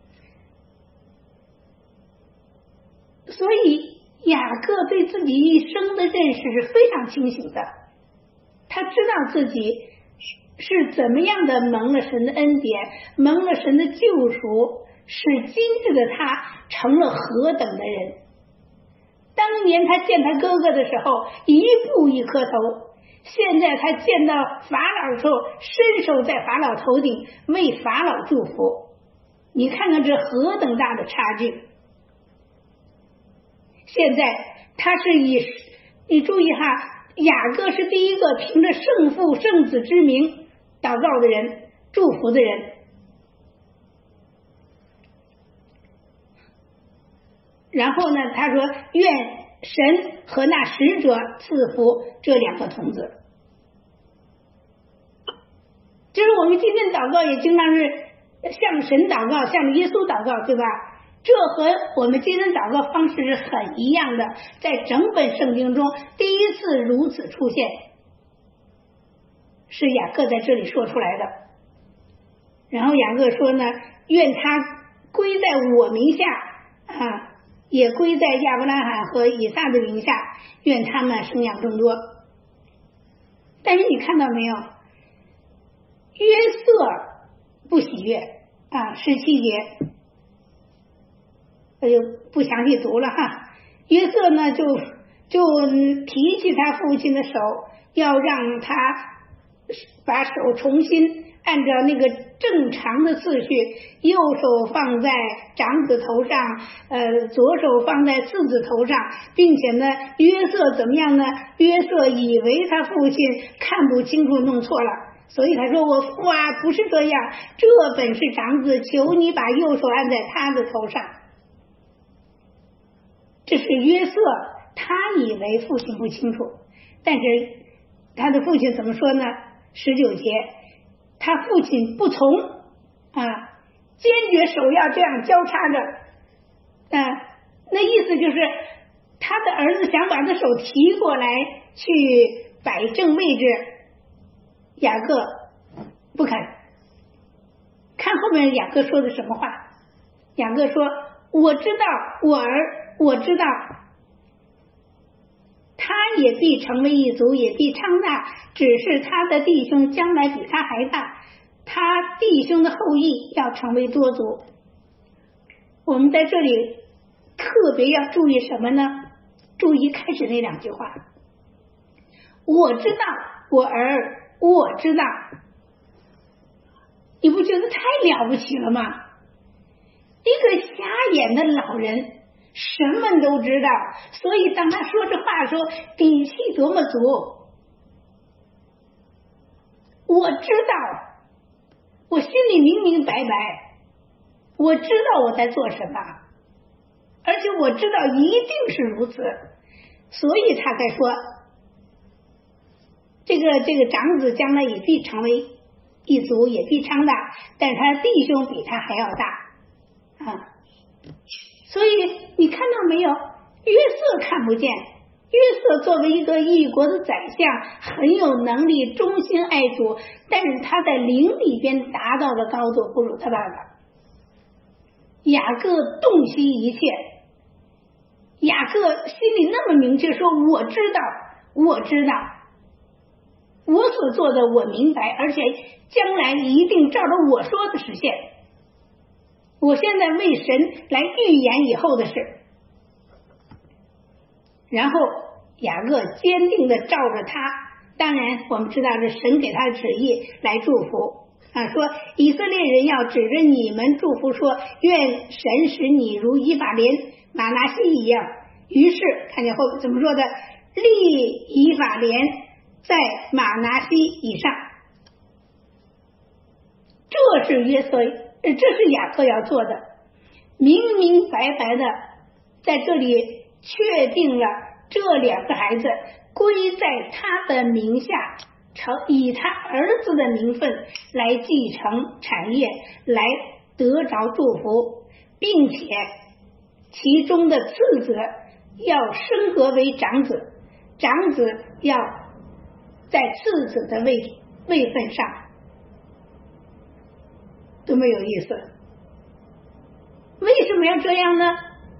所以雅各对自己一生的认识是非常清醒的，他知道自己是怎么样的蒙了神的恩典，蒙了神的救赎，使今日的他成了何等的人。当年他见他哥哥的时候，一步一磕头，现在他见到法老的时候，伸手在法老头顶为法老祝福。你看看这何等大的差距。现在他是以，你注意哈，雅各是第一个凭着圣父圣子之名祷告的人，祝福的人。然后呢，他说愿神和那使者赐福这两个童子。就是我们今天祷告也经常是向神祷告，向耶稣祷告，对吧？这和我们今天祷告方式是很一样的，在整本圣经中第一次如此出现，是雅各在这里说出来的。然后雅各说呢，愿他归在我名下啊，也归在亚伯拉罕和以撒的名下，愿他们生养众多。但是你看到没有，约瑟不喜悦啊，十七节我就不详细读了哈。约瑟呢就就提起他父亲的手，要让他把手重新按照那个正常的次序，右手放在长子头上，呃，左手放在次子头上，并且呢，约瑟怎么样呢？约瑟以为他父亲看不清楚，弄错了，所以他说我父啊，不是这样，这本是长子，求你把右手按在他的头上。这是约瑟，他以为父亲不清楚，但是他的父亲怎么说呢？十九节，他父亲不从啊，坚决手要这样交叉着，啊，那意思就是他的儿子想把他手提过来去摆正位置，雅各不肯。看后面雅各说的什么话？雅各说：“我知道我儿，我知道。”他也必成为一族，也必昌大，只是他的弟兄将来比他还大，他弟兄的后裔要成为多族。我们在这里特别要注意什么呢？注意开始那两句话，我知道我儿，我知道。你不觉得太了不起了吗？一个瞎眼的老人什么都知道，所以当他说这话的时候，底气多么足。我知道，我心里明明白白，我知道我在做什么，而且我知道一定是如此，所以他才说这个这个长子将来也必成为一族，也必昌大，但是他弟兄比他还要大啊。所以你看到没有？约瑟看不见，约瑟作为一个异国的宰相，很有能力，忠心爱主，但是他在灵里边达到的高度不如他爸爸。雅各洞悉一切，雅各心里那么明确说，我知道我知道我所做的我明白，而且将来一定照着我说的实现。我现在为神来预言以后的事。然后雅各坚定的照着他，当然我们知道这神给他的旨意来祝福啊，说以色列人要指着你们祝福说，愿神使你如以法莲、玛拿西一样。于是看见后怎么说的，立以法莲在玛拿西以上。这是约瑟，这是雅各要做的，明明白白的在这里确定了这两个孩子归在他的名下，成以他儿子的名分来继承产业，来得着祝福，并且其中的次子要升格为长子，长子要在次子的位位分上。多么有意思！为什么要这样呢？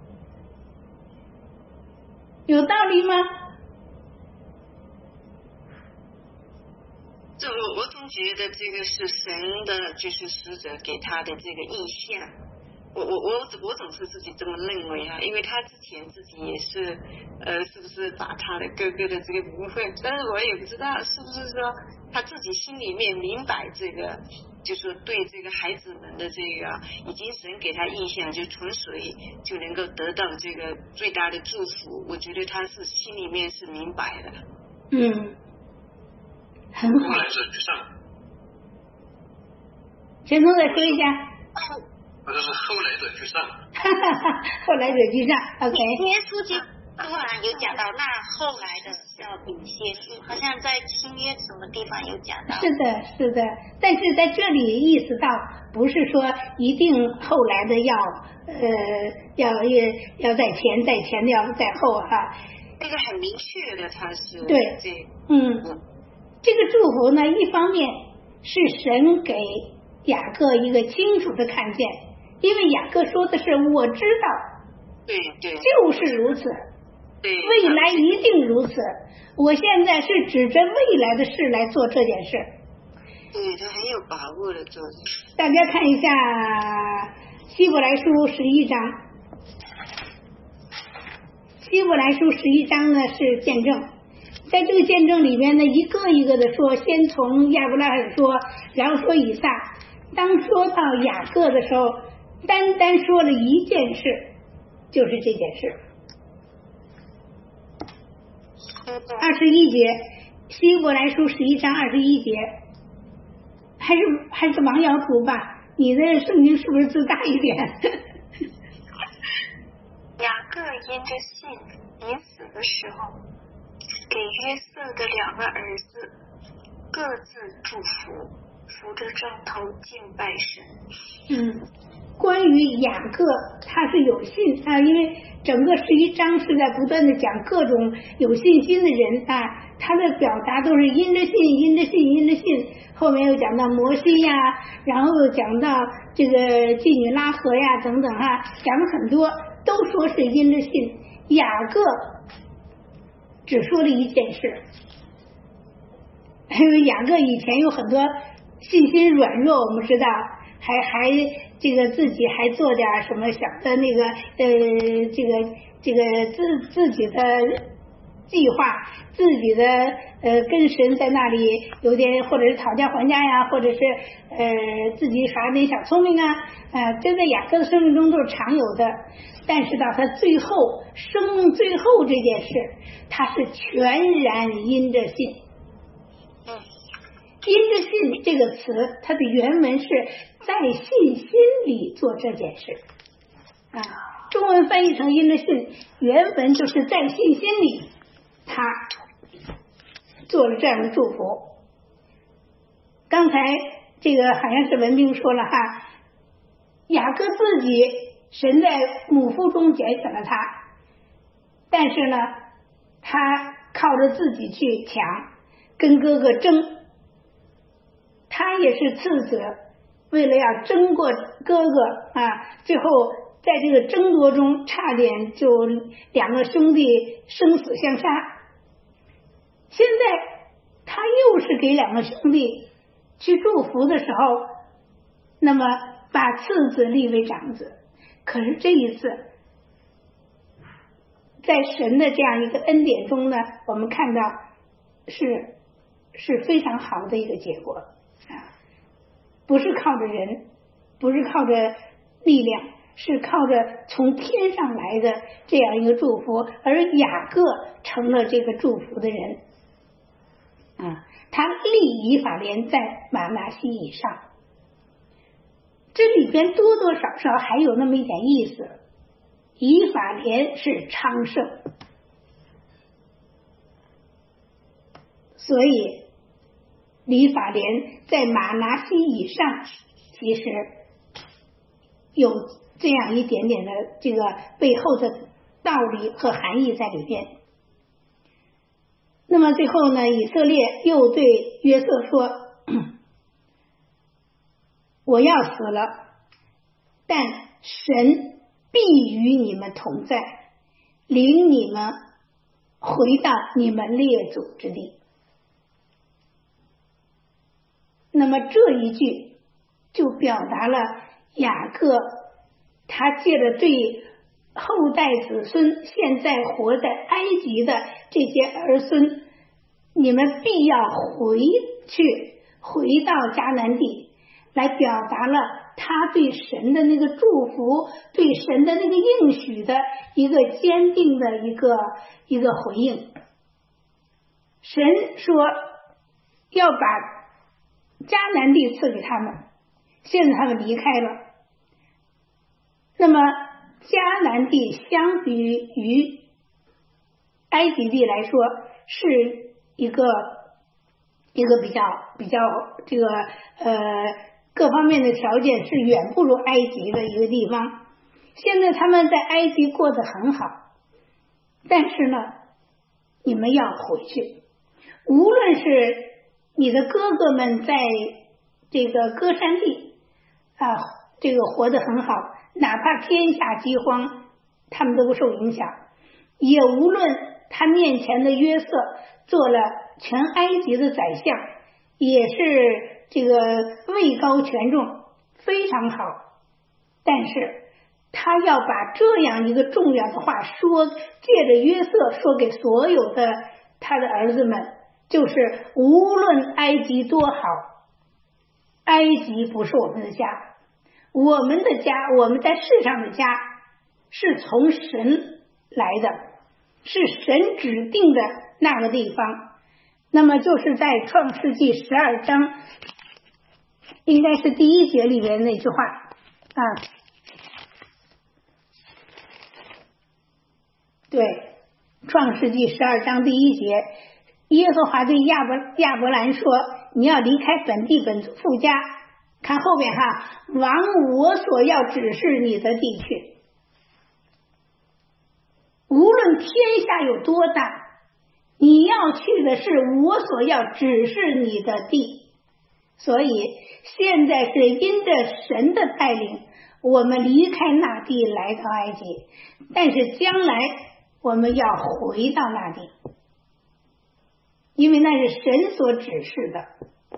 有道理吗？ 这我我总觉得这个是神的，就是使者给他的这个意象。我我我我总是自己这么认为啊，因为他之前自己也是呃，是不是把他的哥哥的这个名分，但是我也不知道是不是说他自己心里面明白这个，就是对这个孩子们的这个已经神给他意向，就从谁就能够得到这个最大的祝福。我觉得他是心里面是明白的。 嗯，很好。 后来者居上。 陈总再说一下。 这是后来者居上。 后来者居上 ，OK。 耶稣就突然有讲到，那后来的要比先知，好像在新约什么地方有讲到。 是的，是的，但是在这里意识到，不是说一定后来的要呃要要要在前，在前的要在后哈。 这个很明确的，他是对， 对， 嗯，这个祝福呢，一方面是神给雅各一个清楚的看见，因为雅各说的是我知道， 对对， 就是如此， 对， 未来一定如此。我现在是指着未来的事来做这件事。 对，他很有把握的做的。 大家看一下希伯来书十一章，希伯来书十一章呢是见证，在这个见证里面呢，一个一个的说，先从亚伯拉罕说，然后说以撒。当说到雅各的时候，单单说了一件事，就是这件事。二十一节，希伯来书十一章二十一节，还是还是王瑶读吧，你的圣经是不是字大一点？ 雅各因着信临死的时候，给约瑟的两个儿子各自祝福，扶着杖头敬拜神。 嗯，关于雅各，他是有信啊，因为整个十一章是在不断的讲各种有信心的人啊，他的表达都是因着信，因着信，因着信。后面又讲到摩西呀，然后又讲到这个妓女拉合呀等等哈、啊，讲了很多，都说是因着信。雅各只说了一件事，因为雅各以前有很多信心软弱，我们知道，还还这个自己还做点什么小的那个呃这个这个自自己的计划，自己的呃跟神在那里有点或者是讨价还价呀，或者是呃自己耍点小聪明啊，呃这在雅各的生命中都是常有的。但是到他最后生命最后这件事，他是全然因着信。因着信这个词，它的原文是在信心里做这件事啊，中文翻译成因着信，原文就是在信心里他做了这样的祝福。刚才这个好像是文斌说了哈，雅各自己神在母腹中拣选了他，但是呢他靠着自己去抢，跟哥哥争，他也是次子，为了要争过哥哥啊，最后在这个争夺中差点就两个兄弟生死相杀。现在他又是给两个兄弟去祝福的时候，那么把次子立为长子。可是这一次在神的这样一个恩典中呢，我们看到是是非常好的一个结果啊，不是靠着人，不是靠着力量，是靠着从天上来的这样一个祝福，而雅各成了这个祝福的人啊，他立以法莲在玛拿西以上。这里边多多少少还有那么一点意思，以法莲是昌盛，所以以法莲在玛拿西以上，其实有这样一点点的这个背后的道理和含义在里边。那么最后呢，以色列又对约瑟说，我要死了，但神必与你们同在，领你们回到你们列祖之地。那么这一句就表达了雅各他借着对后代子孙现在活在埃及的这些儿孙，你们必要回去回到迦南地，来表达了他对神的那个祝福，对神的那个应许的一个坚定的一个一个回应。神说要把迦南地赐给他们，现在他们离开了。那么迦南地相比于埃及地来说，是一个一个比较比较这个呃各方面的条件是远不如埃及的一个地方。现在他们在埃及过得很好，但是呢，你们要回去。无论是你的哥哥们在这个歌珊地啊，这个活得很好，哪怕天下饥荒，他们都不受影响。也无论他面前的约瑟做了全埃及的宰相，也是这个位高权重，非常好。但是他要把这样一个重要的话说，借着约瑟说给所有的他的儿子们，就是无论埃及多好，埃及不是我们的家，我们的家，我们在世上的家是从神来的，是神指定的那个地方。那么就是在创世纪十二章，应该是第一节里面那句话啊，对，创世纪十二章第一节，耶和华对亚伯亚伯兰说，你要离开本地本族父家，看后面哈，往我所要指示你的地去。无论天下有多大，你要去的是我所要指示你的地。所以现在是因着神的带领，我们离开那地来到埃及，但是将来我们要回到那地，因为那是神所指示的。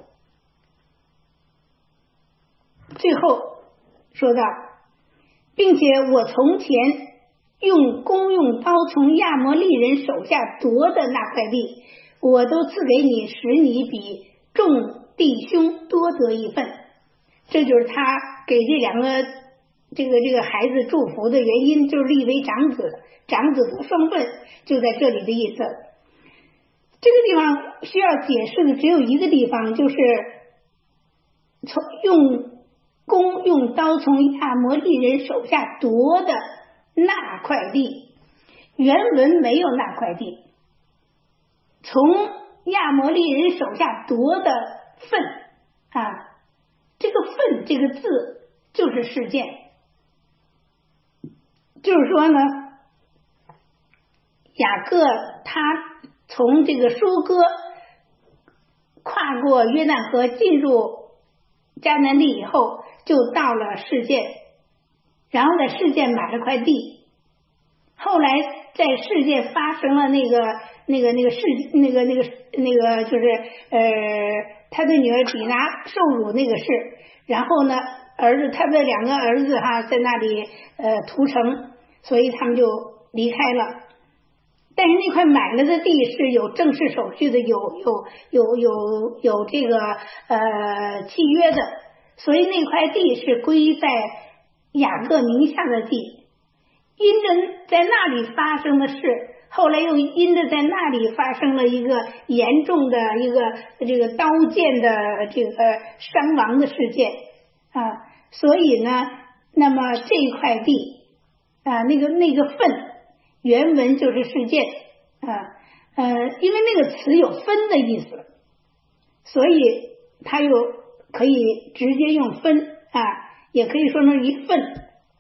最后说到，并且我从前用弓用刀从亚摩利人手下夺的那块地，我都赐给你，使你比众弟兄多得一份。这就是他给这两个这个这个孩子祝福的原因，就是立为长子，长子得双份，就在这里的意思。这个地方需要解释的只有一个地方，就是从用弓用刀从亚摩利人手下夺的那块地，原文没有那块地。从亚摩利人手下夺的分啊，这个分这个字就是事件，就是说呢，雅各他从这个收割跨过约旦河进入迦南地以后，就到了示剑，然后在示剑买了块地，后来在示剑发生了那个那个那个事那个那个那个就是呃他的女儿比拿受辱那个事，然后呢儿子他的两个儿子哈在那里呃屠城，所以他们就离开了。但是那块买了的地是有正式手续的，有有有有有这个呃契约的，所以那块地是归在雅各名下的地。因着在那里发生的事，后来又因着在那里发生了一个严重的一个这个刀剑的这个伤亡的事件啊，所以呢，那么这块地啊，那个那个分原文就是事件啊，呃，因为那个词有分的意思，所以它又可以直接用分啊，也可以说成一份。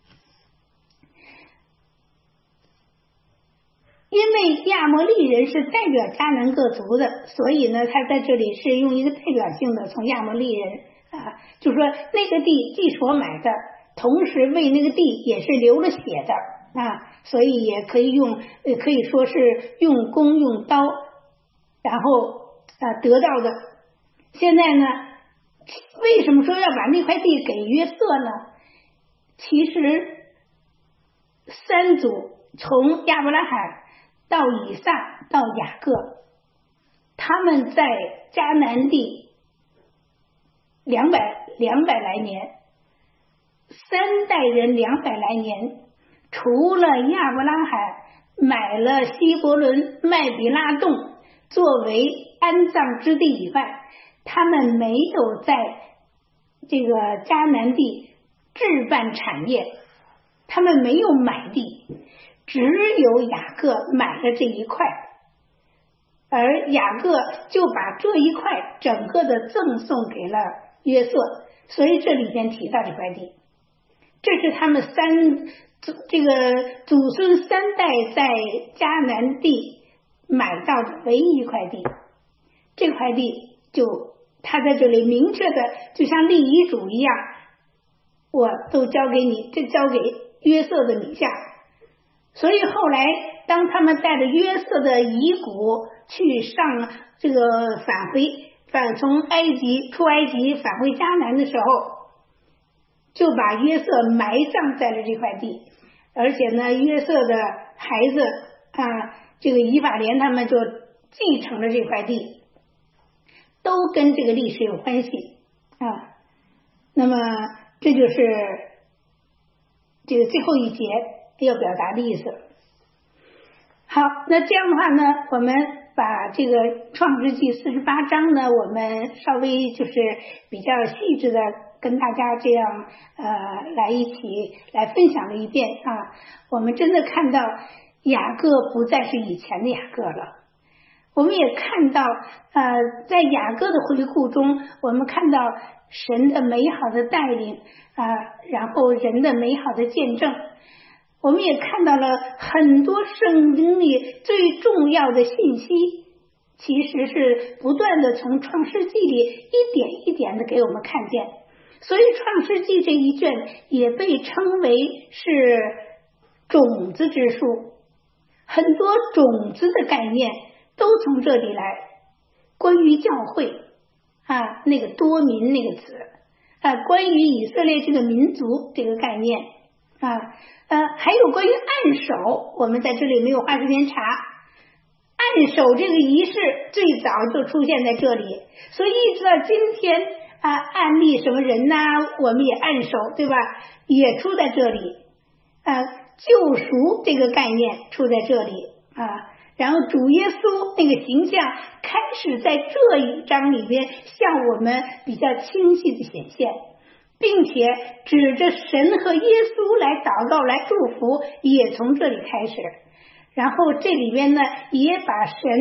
因为亚摩利人是代表迦南各族的，所以呢，他在这里是用一个代表性的从亚摩利人啊，就是说那个地既所买的，同时为那个地也是流了血的啊，所以也可以用，呃，可以说是用弓用刀，然后啊得到的。现在呢，为什么说要把那块地给约瑟呢？其实三组从亚伯拉罕到以撒到雅各，他们在迦南地两百两百来年，三代人两百来年，除了亚伯拉罕买了希伯伦麦比拉洞作为安葬之地以外，他们没有在这个迦南地置办产业，他们没有买地，只有雅各买了这一块，而雅各就把这一块整个的赠送给了约瑟，所以这里边提到这块地，这是他们三这个祖孙三代在迦南地买到的唯一一块地。这块地就他在这里明确的就像立遗嘱一样，我都交给你，这交给约瑟的名下。所以后来当他们带着约瑟的遗骨去上这个返回返从埃及出埃及返回迦南的时候，就把约瑟埋葬在了这块地，而且呢约瑟的孩子啊，这个以法莲他们就继承了这块地，都跟这个历史有关系啊。那么这就是这个最后一节要表达的意思。好，那这样的话呢，我们把这个创世纪四十八章呢，我们稍微就是比较细致的跟大家这样呃来一起来分享了一遍啊。我们真的看到雅各不再是以前的雅各了，我们也看到呃在雅各的回顾中，我们看到神的美好的带领啊、呃，然后人的美好的见证。我们也看到了很多圣经里最重要的信息，其实是不断的从创世纪里一点一点的给我们看见，所以创世纪这一卷也被称为是种子之书，很多种子的概念都从这里来。关于教会啊，那个多民那个词啊，关于以色列这个民族这个概念啊，呃，还有关于按手，我们在这里没有花时间查。按手这个仪式最早就出现在这里，所以一直到今天啊，按立什么人呐、啊，我们也按手，对吧？也出在这里啊，救赎这个概念出在这里啊，然后主耶稣那个形象开始在这一章里边向我们比较清晰的显现，并且指着神和耶稣来祷告来祝福，也从这里开始。然后这里边呢也把神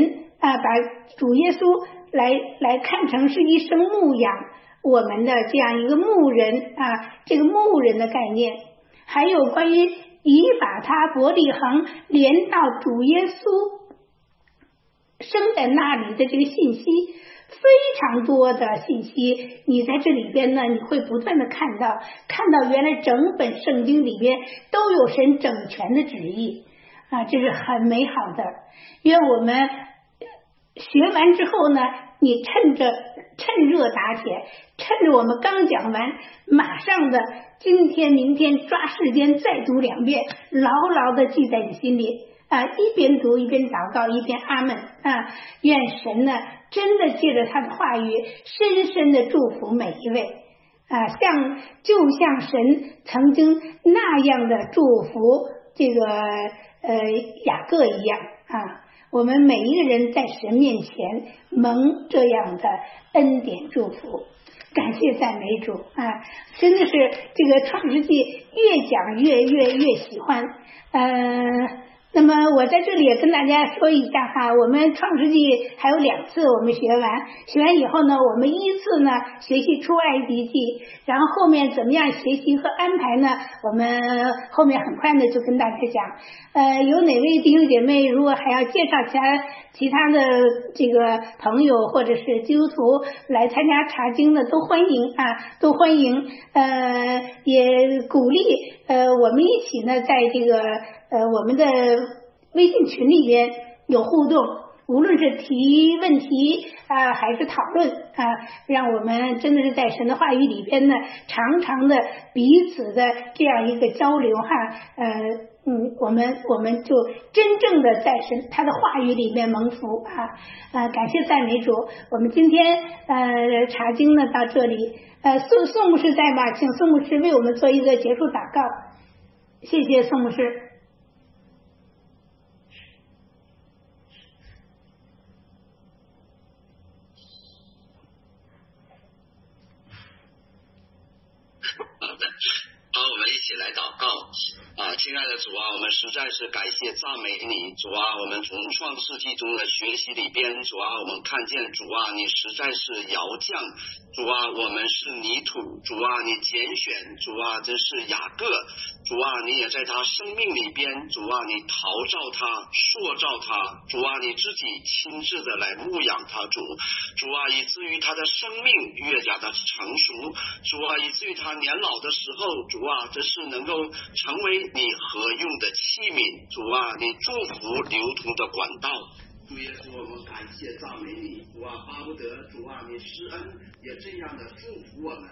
啊，把主耶稣来来看成是一生牧养我们的这样一个牧人啊，这个牧人的概念，还有关于以法他伯利恒连到主耶稣生在那里的这个信息，非常多的信息，你在这里边呢，你会不断的看到，看到原来整本圣经里边都有神整全的旨意啊，这是很美好的。因为我们学完之后呢，你趁着趁热打铁，趁着我们刚讲完，马上的今天明天抓时间再读两遍，牢牢的记在你心里啊，一边读一边祷告，一边阿们啊，愿神呢真的借着他的话语深深的祝福每一位啊，像就像神曾经那样的祝福这个呃雅各一样啊，我们每一个人在神面前蒙这样的恩典祝福，感谢赞美主啊！真的是这个创世纪越讲越越越喜欢，呃。那么我在这里也跟大家说一下哈，我们创世纪还有两次我们学完，学完以后呢，我们依次呢学习出埃及记，然后后面怎么样学习和安排呢？我们后面很快的就跟大家讲。呃，有哪位弟兄姐妹如果还要介绍其他其他的这个朋友或者是基督徒来参加查经的，都欢迎啊，都欢迎。呃，也鼓励呃我们一起呢，在这个呃我们的微信群里边有互动，无论是提问题啊、呃、还是讨论啊，让我们真的是在神的话语里边呢，常常的彼此的这样一个交流哈，呃嗯，我们我们就真正的在神他的话语里面蒙福啊，呃，感谢赞美主。我们今天呃查经呢到这里，呃宋宋牧师在吗？请宋牧师为我们做一个结束祷告，谢谢宋牧师。 好，我们一起来祷告啊，亲爱的主啊，我们实在是感谢赞美你，主啊，我们从创世纪中的学习里边，主啊，我们看见主啊，你实在是窑匠，主啊，我们是泥土，主啊，你拣选，主啊，真是雅各，主啊，你也在他生命里边，主啊，你陶造他，塑造他，主啊，你自己亲自的来牧养他，主，主啊，以至于他的生命越加的成熟，主啊，以至于他年老的时候，主啊，这是能够成为你合用的器皿，主啊，你祝福流通的管道。主耶稣，我们感谢赞美你，主啊，巴不得主啊，你施恩也这样的祝福我们。